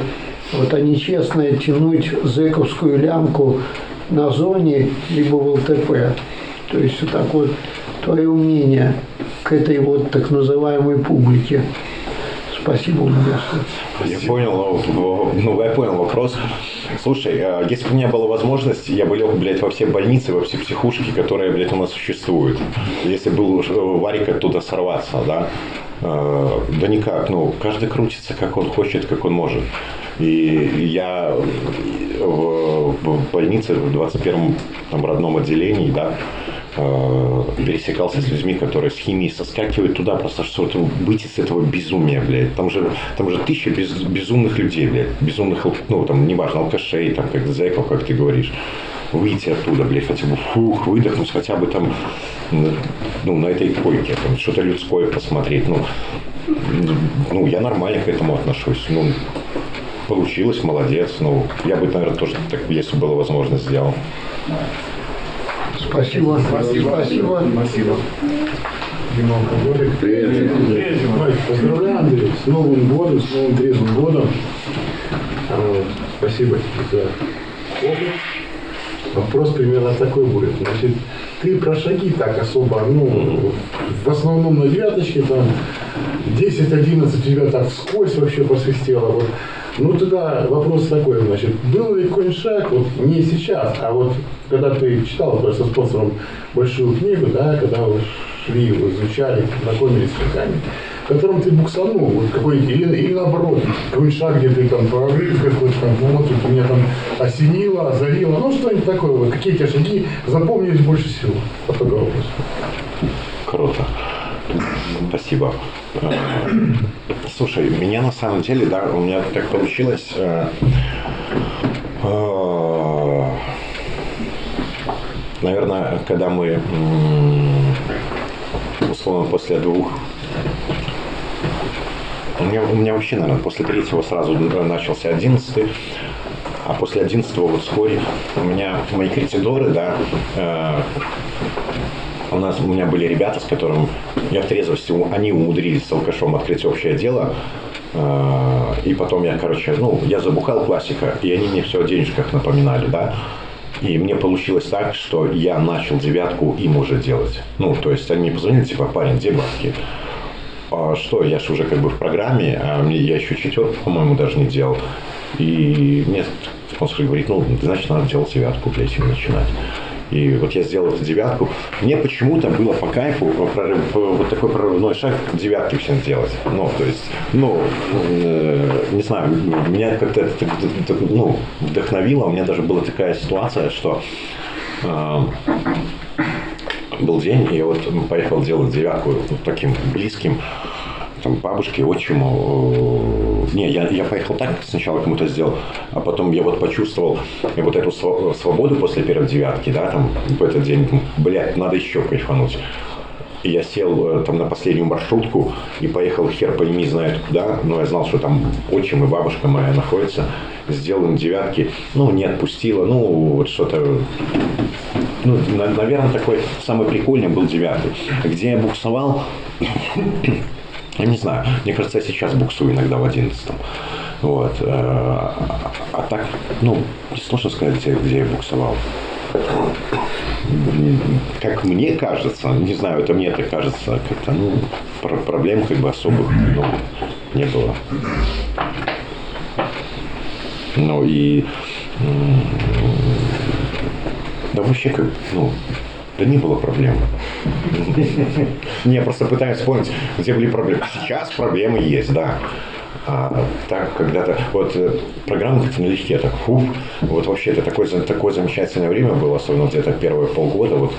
Вот, а нечестно тянуть зэковскую лямку на зоне, либо в ЛТП. То есть вот так вот твое мнение к этой вот так называемой публике. Спасибо, Умберто. Я понял, ну, ну, я понял вопрос. Слушай, а если бы у меня была возможность, я бы лег, блядь, во все больницы, во все психушки, которые, блядь, у нас существуют. Если был уж Варик оттуда сорваться, да? Да никак, ну, каждый крутится, как он хочет, как он может. И я в, в больнице в двадцать первом там, родном отделении, да, пересекался с людьми, которые с химией соскакивают туда, просто что-то выйти с этого безумия, блядь. Там же, там же тысяча без, безумных людей, блядь. Безумных, ну, там, неважно, алкашей, там, как зэков, как ты говоришь. Выйти оттуда, блядь, хотя бы, фух, выдохнуть, хотя бы там, ну, на этой койке, там, что-то людское посмотреть, ну, ну, я нормально к этому отношусь, ну, получилось, молодец, ну, я бы, наверное, тоже, так, если была возможность, сделал. Спасибо. Спасибо. Спасибо. Спасибо. Дима Алкоголик. Привет. Мать, поздравляю, Андрей, с Новым годом, с новым трезвым годом. Вот. Спасибо тебе за опыт. Вопрос примерно такой будет. Значит, ты про шаги так особо, ну, в основном на девяточке, там, десять-одиннадцать у тебя так вскользь вообще посвистело. Вот. Ну, тогда вопрос такой, значит, был ли какой-нибудь шаг, вот не сейчас, а вот когда ты читал со спонсором большую книгу, да, когда вы шли, вы изучали, знакомились с шагами, в котором ты буксанул, вот какой-нибудь, или, или наоборот, какой-нибудь шаг, где ты там прорыв какой-то там, вот, тут у меня там осенило, озарило, ну, что-нибудь такое, вот, какие тебе шаги запомнились больше всего? Вот такой вопрос. Круто. Спасибо. Слушай, меня на самом деле, да, у меня так получилось, э, э, наверное, когда мы, условно, после двух, у меня, у меня вообще, наверное, после третьего сразу начался одиннадцатый, а после одиннадцатого вот вскоре у меня мои критидоры, да, э, У нас, у меня были ребята, с которыми я в трезвости, они умудрились с алкашом открыть общее дело. И потом я, короче, ну, я забухал, классика, и они мне все о денежках напоминали, да. И мне получилось так, что я начал девятку им уже делать. Ну, то есть они мне позвонили, типа, парень, где бабки? А что, я же уже как бы в программе, а мне, я еще четвертку, по-моему, даже не делал. И мне спонсор говорит, ну, значит, надо делать девятку, блядь, и начинать. И вот я сделал эту девятку. Мне почему-то было по кайфу прорыв, вот такой прорывной шаг девятки всем делать. Ну, то есть, ну, э, не знаю, меня как-то это, это, ну, вдохновило. У меня даже была такая ситуация, что э, был день, и я вот поехал делать девятку вот таким близким, там, бабушке, отчиму. Не, я, я поехал так, сначала кому-то сделал, а потом я вот почувствовал вот эту свободу после первой девятки, да, там, в этот день, блядь, надо еще кайфануть. И я сел там на последнюю маршрутку и поехал, хер пойми, знает куда, но я знал, что там отчим и бабушка моя находятся, сделал им девятки, ну, не отпустила, ну, вот что-то, ну, наверное, такой самый прикольный был девятый. Где я буксовал, я не знаю, мне кажется, я сейчас буксую иногда в одиннадцатом. Вот. А так, ну, сложно сказать, где, где я буксовал. Как мне кажется, не знаю, это мне так кажется, как-то, ну, проблем как бы особых, ну, не было. Ну и да вообще как, ну, да не было проблем. Я просто пытаюсь вспомнить, где были проблемы. Сейчас проблемы есть, да. А так когда-то, вот программа как налегке, так, фу, вот вообще это такое, такое замечательное время было, особенно где-то первые полгода, вот,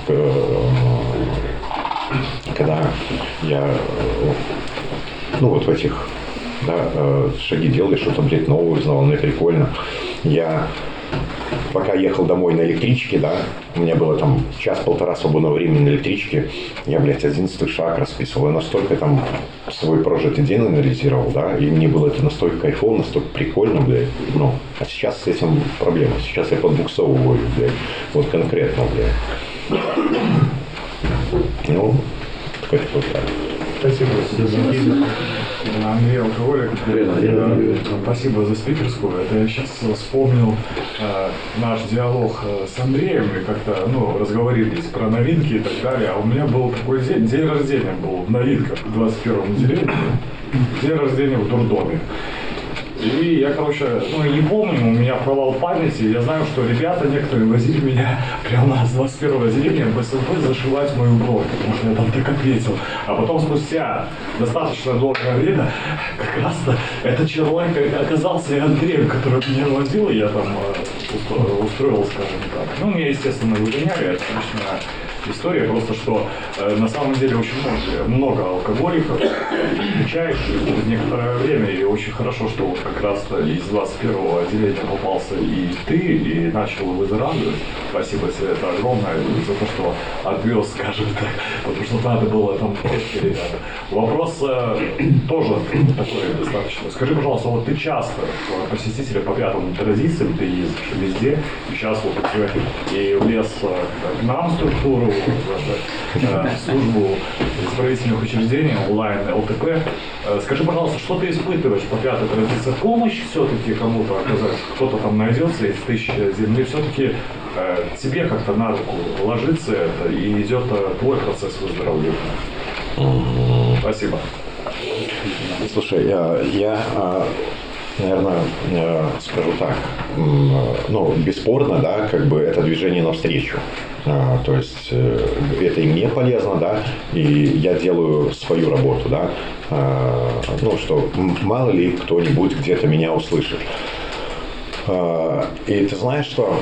когда я, ну вот в этих, да, шаги делали, что-то, блядь, новое узнал, ну и прикольно. Я пока ехал домой на электричке, да, у меня было там час-полтора свободного времени на электричке, я, блядь, одиннадцатый шаг расписывал, я настолько там свой прожитый день анализировал, да, и мне было это настолько кайфово, настолько прикольно, блядь, ну, а сейчас с этим проблема, сейчас я подбуксовываю, блядь, вот конкретно, блядь. Ну, как-то вот так. Спасибо. Андрей Алкоголик. Э, Спасибо за спикерскую. Это я сейчас вспомнил э, наш диалог э, с Андреем. Мы как-то ну, разговорились про новинки и так далее. А у меня был такой день, день рождения был в новинках в двадцать первом отделении. День рождения в дурдоме. И я, короче, ну не помню, у меня провал памяти. Я знаю, что ребята некоторые возили меня прямо с двадцать первого отделения в СНП зашивать мою бровь, потому что я там так ответил. А потом спустя достаточно долгое время как раз-то этот человек оказался и Андреем, который меня возил, и я там э, устроил, скажем так. Ну, меня, естественно, выгоняли, это смешная история, просто что э, на самом деле очень много, много алкоголиков, включающих в некоторое время, и очень хорошо, что вот как раз из двадцать первого отделения попался и ты, и начал выздоравливать. Спасибо тебе это огромное за то, что отвез, скажем так, потому что надо было там просто, ребята. Вопрос э, тоже такой достаточно. Скажи, пожалуйста, вот ты часто посетителя по пятым традициям, ты ездишь везде, и сейчас вот у тебя и влез к нам в структуру, в службу исправительных учреждений, онлайн, ЛТП. Скажи, пожалуйста, что ты испытываешь по пятой традиции? Помощь все-таки кому-то оказать? Кто-то там найдется из тысячи земли, все-таки э, тебе как-то на руку ложится это и идет э, твой процесс выздоровления. Спасибо. Слушай, я, я наверное, скажу так, ну, бесспорно, да, как бы это движение навстречу. То есть это и мне полезно, да, и я делаю свою работу, да, ну, что мало ли кто-нибудь где-то меня услышит. И ты знаешь, что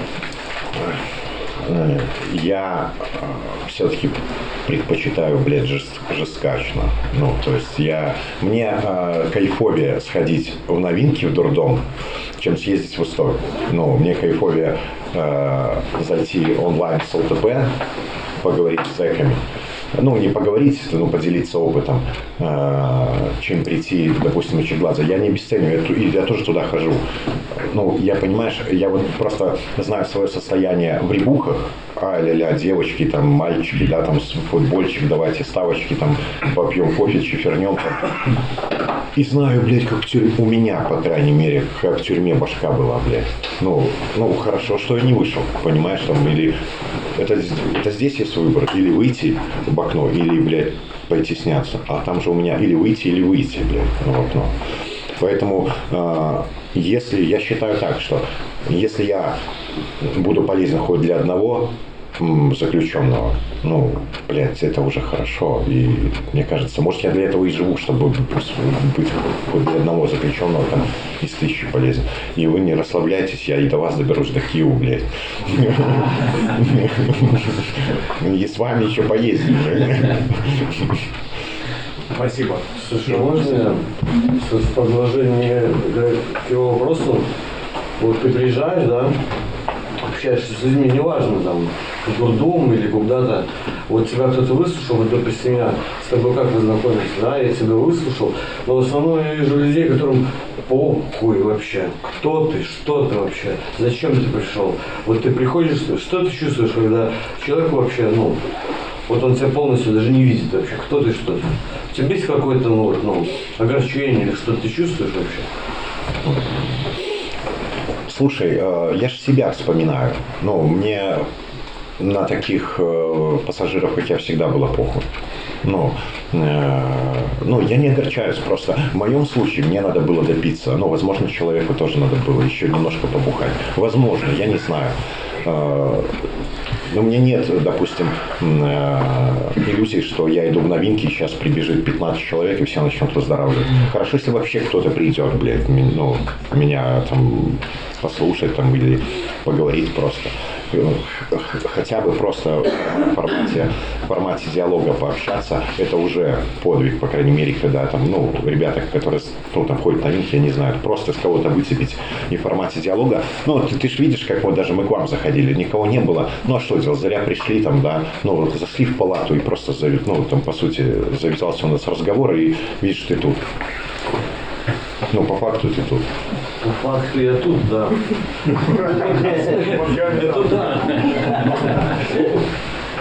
я все-таки предпочитаю, блядь, жест, жесткачно. Ну, то есть я... Мне э, кайфовее сходить в новинки в дурдом, чем съездить в историю. Ну, мне кайфовее э, зайти онлайн с ЛТП, поговорить с зэками. Ну, не поговорить, но поделиться опытом, э, чем прийти, допустим, на Чеглаза. Я не обесцениваю, я, я тоже туда хожу. Ну, я, понимаешь, я вот просто знаю свое состояние в рябухах, а-ля-ля, девочки, там, мальчики, да, там, футбольчик, давайте, ставочки, там, попьем кофе, чифернем, там. И знаю, блядь, как в тюрьме, у меня, по крайней мере, как в тюрьме башка была, блядь. Ну, ну, хорошо, что я не вышел, понимаешь, там, или... Это, это здесь есть выбор, или выйти в окно, или, блядь, пойти сняться. А там же у меня или выйти, или выйти, блядь, в окно. Поэтому, э, если, я считаю так, что если я буду полезен хоть для одного м, заключенного, ну, блядь, это уже хорошо. И мне кажется, может, я для этого и живу, чтобы быть хоть для одного заключенного там из тысячи полезен. И вы не расслабляйтесь, я и до вас доберусь, до Киева, блядь. И с вами еще поездим. Спасибо. Слушай, можно я с продолжением к его вопросу? Вот ты приезжаешь, да, общаешься с людьми, неважно, там, в дурдом или куда-то, вот тебя кто-то выслушал, вот, допустим, я с тобой как вы знакомились, да, я тебя выслушал, но в основном я вижу людей, которым похуй вообще, кто ты, что ты вообще, зачем ты пришел, вот ты приходишь, что ты чувствуешь, когда человек вообще, ну, вот он тебя полностью даже не видит вообще, кто ты, что ты. У тебя есть какое-то, ну, вот, ну, огорчение или что ты чувствуешь вообще? Слушай, я же себя вспоминаю. Ну, мне на таких пассажиров, как я, всегда было похуй. Ну, э, ну, я не огорчаюсь, просто в моем случае мне надо было допиться. Ну, возможно, человеку тоже надо было еще немножко побухать. Возможно, я не знаю. Э, но у меня нет, допустим, э, иллюзий, что я иду в новинки, и сейчас прибежит пятнадцать человек, и все начнут выздоравливать. Хорошо, если вообще кто-то придет, блядь, ну, меня там послушать там, или поговорить просто. Хотя бы просто в формате, в формате диалога пообщаться, это уже подвиг, по крайней мере, когда там, ну, ребята, которые, ну, там ходят на новинки, я не знаю, просто с кого-то выцепить и в формате диалога. Ну, ты, ты же видишь, как вот даже мы к вам заходили, никого не было. Ну, а что делать, зря пришли там, да, ну, вот зашли в палату и просто, ну, там, по сути, завязался у нас разговор, и видишь, ты тут. Ну, по факту ты тут. По факту я тут, да. Это да.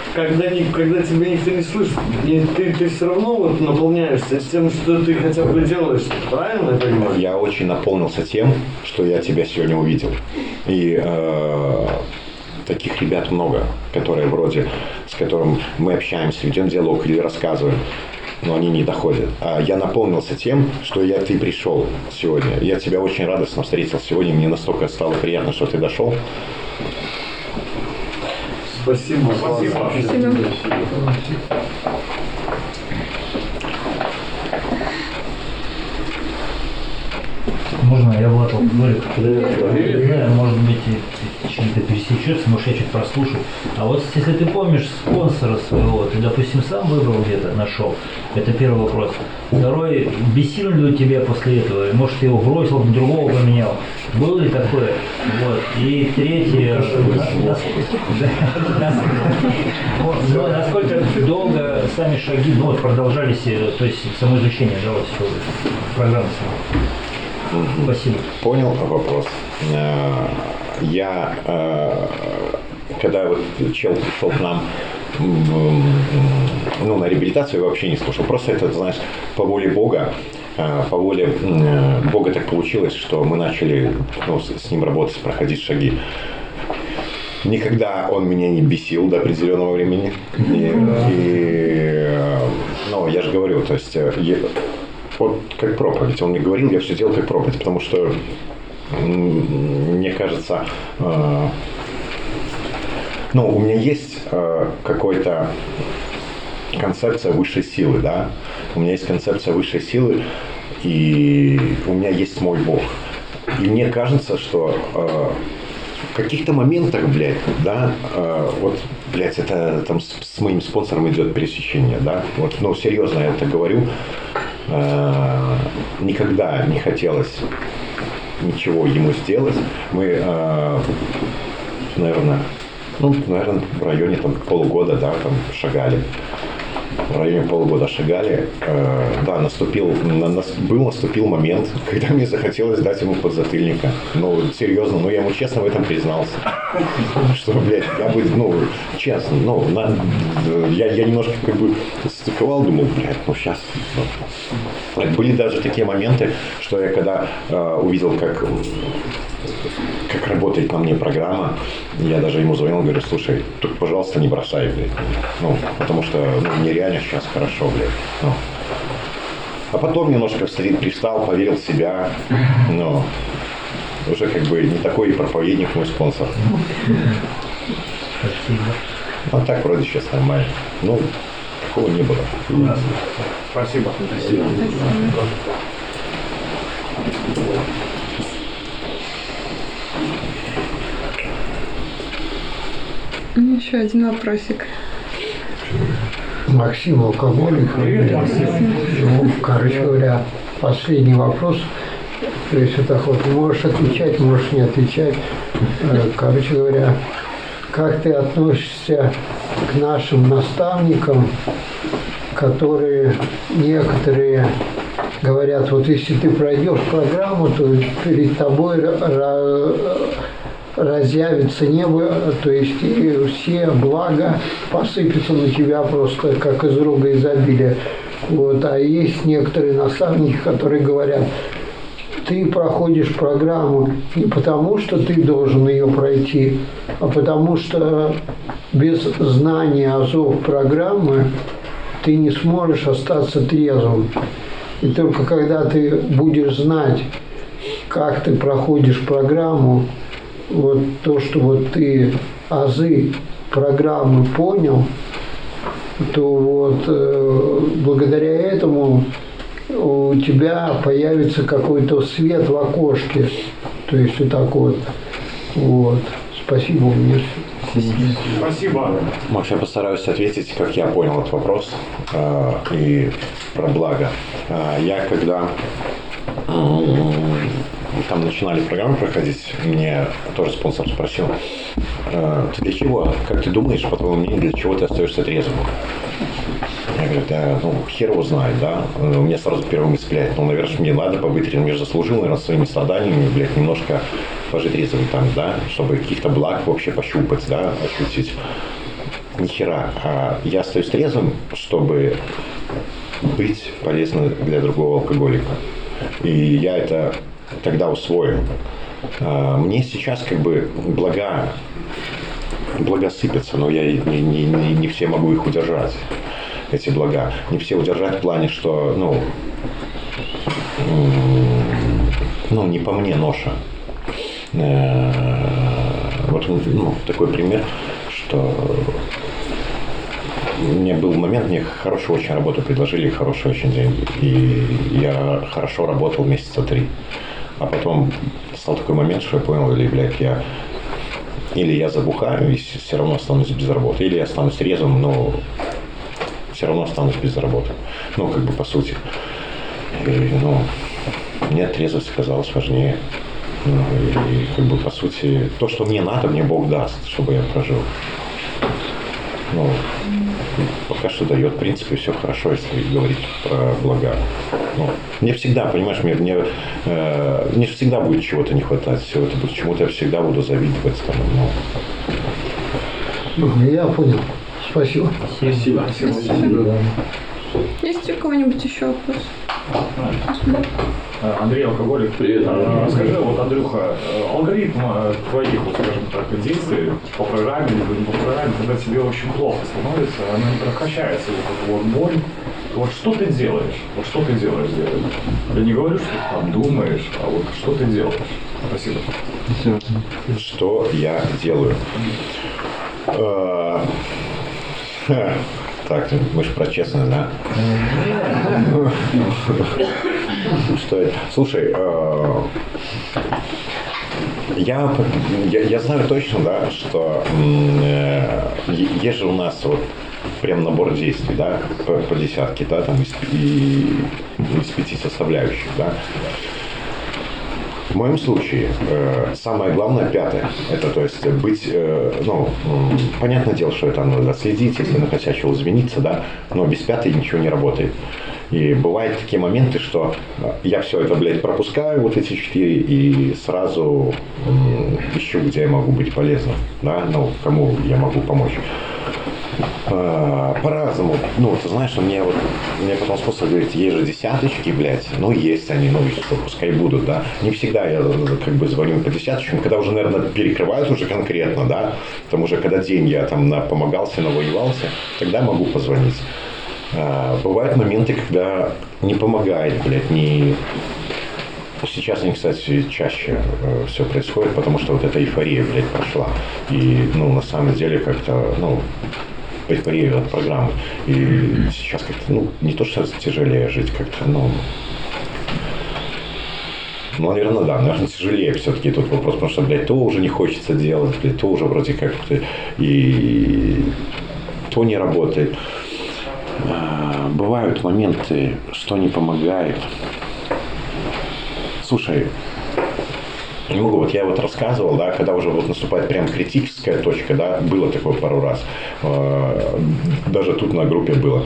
когда, ни, когда тебя никто не слышит, и ты, ты все равно вот наполняешься тем, что ты хотя бы делаешь. Правильно я понимаю? Я очень наполнился тем, что я тебя сегодня увидел. И э, таких ребят много, которые вроде, с которым мы общаемся, ведем диалог или рассказываем, но они не доходят. А я наполнился тем, что я, ты пришел сегодня. Я тебя очень радостно встретил сегодня. Мне настолько стало приятно, что ты дошел. Спасибо. Спасибо. Спасибо. Можно я в этом говорю? Да, может быть, и чем-то пересечется, может, я чуть прослушаю. А вот если ты помнишь спонсора своего, ты, допустим, сам выбрал где-то, нашел. Это первый вопрос. Второй, бессилен ли у тебя после этого? Может, ты его бросил, другого поменял? Было ли такое? Вот. И третье, на- на- вот, ну, насколько долго сами шаги ну, вот, продолжались, э, то есть самоизучение, да, вот всё, программы. Спасибо. Понял вопрос. Э, Я, э, когда вот чел пришел к нам м, ну, на реабилитацию, я вообще не слушал. Просто это, знаешь, по воле Бога, э, по воле э, Бога так получилось, что мы начали ну, с, с ним работать, проходить шаги. Никогда он меня не бесил до определенного времени. И, и, э, ну, я же говорю, то есть, э, я- вот как проповедь. Он мне говорил, я все делал как проповедь, потому что м, мне кажется, э, ну, у меня есть э, какой-то концепция высшей силы, да. У меня есть концепция высшей силы, и у меня есть мой Бог. И мне кажется, что э, в каких-то моментах, блядь, да, э, вот, блядь, это там с, с моим спонсором идет пересечение, да. Вот, ну, серьезно я это говорю. Э, никогда не хотелось ничего ему сделать. Мы, э, наверное, ну, наверное, в районе там полугода, да, там шагали. В районе полугода шагали. Э, да, наступил, на, нас, был наступил момент, когда мне захотелось дать ему подзатыльника. Ну, серьезно, ну, я ему честно в этом признался. Что, блядь, я бы, ну, честно, ну, на, я, я немножко как бы стыковал, думал, блядь, ну, сейчас. Ну. Были даже такие моменты, что я когда э, увидел, как как работает на мне программа, я даже ему звонил, говорю, слушай, тут, пожалуйста, не бросай, блядь. Ну, потому что ну, мне реально сейчас хорошо, блядь. Ну. А потом немножко встал, пристал, поверил в себя, но уже как бы не такой и проповедник мой спонсор. Спасибо. А так вроде сейчас нормально. Ну, такого не было. Спасибо. Еще один вопросик. Максим алкоголик. Привет, Максим. Ну, короче говоря, последний вопрос. То есть вот так вот, можешь отвечать, можешь не отвечать. Э, Короче говоря, как ты относишься к нашим наставникам, которые некоторые говорят, вот если ты пройдешь программу, то перед тобой ра- разъявится небо, то есть и все блага посыпятся на тебя просто как из рога изобилия. Вот. А есть некоторые наставники, которые говорят, ты проходишь программу не потому, что ты должен ее пройти, а потому что без знания азов программы ты не сможешь остаться трезвым. И только когда ты будешь знать, как ты проходишь программу, вот то, что вот ты азы программы понял, то вот э, благодаря этому у тебя появится какой-то свет в окошке. То есть вот так вот. Вот. Спасибо, у меня все. Спасибо. Макс, я постараюсь ответить, как я понял этот вопрос э, и про благо. Э, я когда э, там начинали программу проходить, мне тоже спонсор спросил, э, ты для чего, как ты думаешь, по твоему мнению, для чего ты остаешься трезвым? Я говорю, да, ну, хер его знает, да. У меня сразу первый мысль, блядь, ну, наверное, мне надо побыть трезвым. Я же заслужил, наверное, своими страданиями, блядь, немножко пожить трезвым там, да, чтобы каких-то благ вообще пощупать, да, ощутить. ни хера. А я остаюсь трезвым, чтобы быть полезным для другого алкоголика. И я это тогда усвоил. А, мне сейчас как бы блага, блага сыпятся, но я не, не, не, не все могу их удержать, эти блага. Не все удержать в плане, что, ну, ну не по мне ноша. Вот ну, такой пример, что у меня был момент, мне хорошую очень работу предложили, хорошие очень деньги. И я хорошо работал месяца три. А потом стал такой момент, что я понял, или, блядь, я или я забухаю и все равно останусь без работы, или я останусь трезвым, но все равно останусь без работы. Ну, как бы по сути. И, ну, мне трезвость казалась важнее. Ну, и, и как бы по сути, то, что мне надо, мне Бог даст, чтобы я прожил. Ну, пока что дает, в принципе, все хорошо, если говорить про блага. Ну, мне всегда, понимаешь, мне, мне, э, мне всегда будет чего-то не хватать, всего это будет, чему-то я всегда буду завидовать. Там, ну. Ну, я понял. Спасибо. Спасибо. Спасибо. Есть у кого-нибудь еще вопрос? Андрей, алкоголик. Привет. А, Скажи, вот, Андрюха, алгоритм э, твоих, вот, скажем так, действий по программе, либо не по программе, когда тебе очень плохо становится, она не прекращается, вот эта вот боль. Вот что ты делаешь? Вот что ты делаешь, делаешь? Я не говорю, что ты там думаешь, а вот что ты делаешь? Спасибо. Что я делаю? Э, ха, Так, мы же про честность, да? Что это? Слушай, э, я, я, я знаю точно, да, что э, есть же у нас вот прям набор действий, да, по, по десятке, да, там из, и, из пяти составляющих, да. В моем случае э, самое главное пятое, это то есть быть, э, ну, м, понятное дело, что это надо следить, если накосячил, извиниться, да, но без пятой ничего не работает. И бывают такие моменты, что я все это, блядь, пропускаю, вот эти четыре, и сразу м, ищу, где я могу быть полезным, да, ну, кому я могу помочь. А, по-разному. Ну, ты знаешь, что мне вот, мне потом способ говорить, есть же десяточки, блядь, ну, есть они, ну, и что, пускай будут, да. Не всегда я как бы звоню по десяточкам, когда уже, наверное, перекрывают уже конкретно, да, потому что когда день я там на, помогался, навоевался, тогда могу позвонить. А, бывают моменты, когда не помогает, блядь, не... Сейчас они, кстати, чаще э, все происходит, потому что вот эта эйфория, блядь, прошла. И, ну, на самом деле, как-то, ну, эйфория от программы. И сейчас как-то, ну, не то, что тяжелее жить, как-то, ну... Ну, наверное, да, наверное, тяжелее все-таки тут вопрос, потому что, блядь, то уже не хочется делать, блядь, то уже вроде как и то не работает. Бывают моменты, что не помогает. Слушай, не могу, вот я вот рассказывал, да, когда уже вот наступает прям критическая точка, да, было такое пару раз. Даже тут на группе было.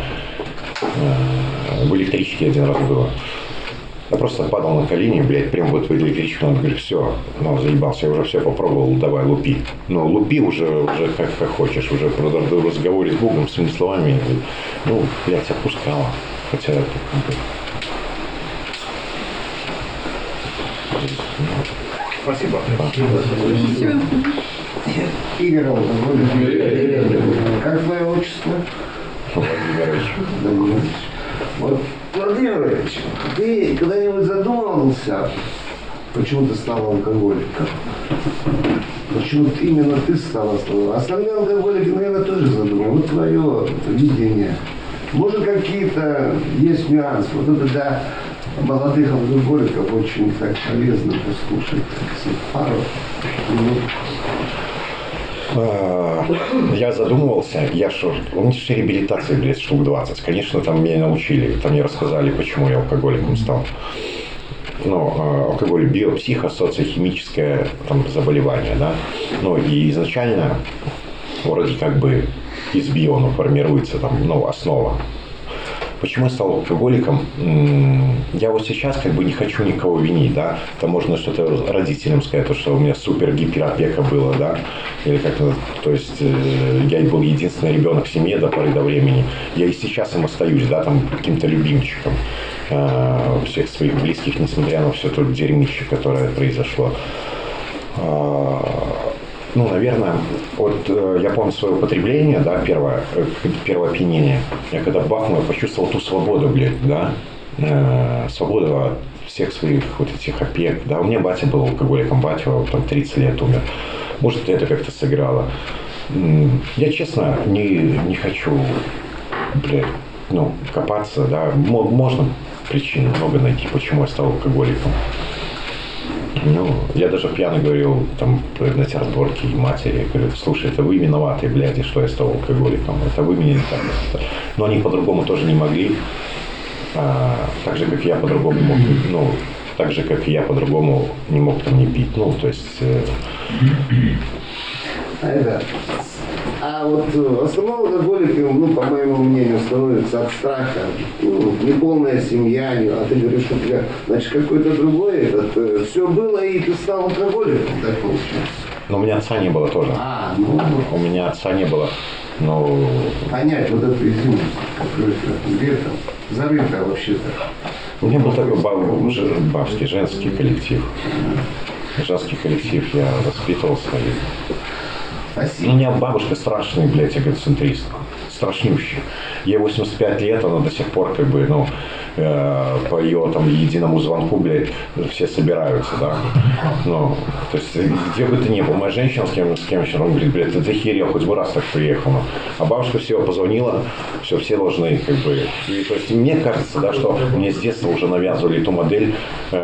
В электричке один раз было. Я просто падал на колени, блядь, прям вот в электричку, он говорит, все, ну, заебался, я уже все попробовал, давай, лупи. Ну, лупи уже, уже как, как хочешь, уже в разговоре с Богом, своими словами, ну, блядь, отпускала. Хотя это как бы... Спасибо. Спасибо. Игорь Алкоголик. Как твое отчество? Владимирович. Владимирович. Вот, Владимирович, ты когда-нибудь задумывался, почему ты стал алкоголиком? Почему именно ты стал алкоголиком? Остальные алкоголики, наверное, тоже задумываются. Вот твое видение. Может, какие-то есть нюансы. Вот это для молодых алкоголиков очень так полезно послушать. Пару минут. Я задумывался, я что, у меня же реабилитации, блядь, штук двадцать. Конечно, там меня научили, там мне рассказали, почему я алкоголиком стал. Ну, алкоголь биопсихо, социохимическое там, заболевание, да. Ну, и изначально вроде как бы из биона формируется там, ну, основа. почему я стал алкоголиком? М, Я вот сейчас как бы не хочу никого винить, да. Там можно что-то родителям сказать, то, что у меня супер гиперопека была, да. Или как-то, то есть э, я был единственный ребенок в семье до поры до времени. Я и сейчас им остаюсь, да, там каким-то любимчиком э, всех своих близких, несмотря на все то дерьмище, которое произошло. А, Ну, наверное, вот э, я помню свое употребление, да, первое, э, первое опьянение. Я когда бахнул, я почувствовал ту свободу, блядь, да, э, свободу от всех своих вот этих опек, да. У меня батя был алкоголиком, батя там тридцать лет умер. Может, это как-то сыграло. М, Я, честно, не, не хочу, блядь, ну, копаться, да. Мо- Можно причин много найти, почему я стал алкоголиком. Ну, я даже пьяно говорил там на эти разборки и матери, говорю, слушай, это вы виноваты, блядь, и что я стал алкоголиком, это вы меня не так. Но они по-другому тоже не могли, а, так же, как я по-другому мог, ну, так же, как и я по-другому не мог там не пить, ну, то есть... э, А это, а вот э, в основном алкоголиком, ну, по моему мнению, становится от страха. Ну, неполная семья, не- а ты говоришь, что у тебя, значит, какой-то другой этот, все было, и ты стал алкоголиком, так получается. Но у меня отца не было тоже. А, ну, У меня отца не было, но понять вот эту извините, какой-то, где там, зарыто вообще-то. у меня был такой баб- ж- бабский, женский коллектив. Женский коллектив, я воспитывался. И У Спасибо. меня бабушка страшный, блядь, эгоцентрист. Страшнющий. Ей восемьдесят пять лет, она до сих пор, как бы, ну, э, по ее там единому звонку, блядь, все собираются, да. Ну, то есть, где бы ты ни был, моя женщина с кем, с кем еще, он говорит, блядь, ты захерел, хоть бы раз так приехал. Ну. А бабушка все позвонила, все, все должны, как бы. И, то есть, мне кажется, да, что мне с детства уже навязывали ту модель, э,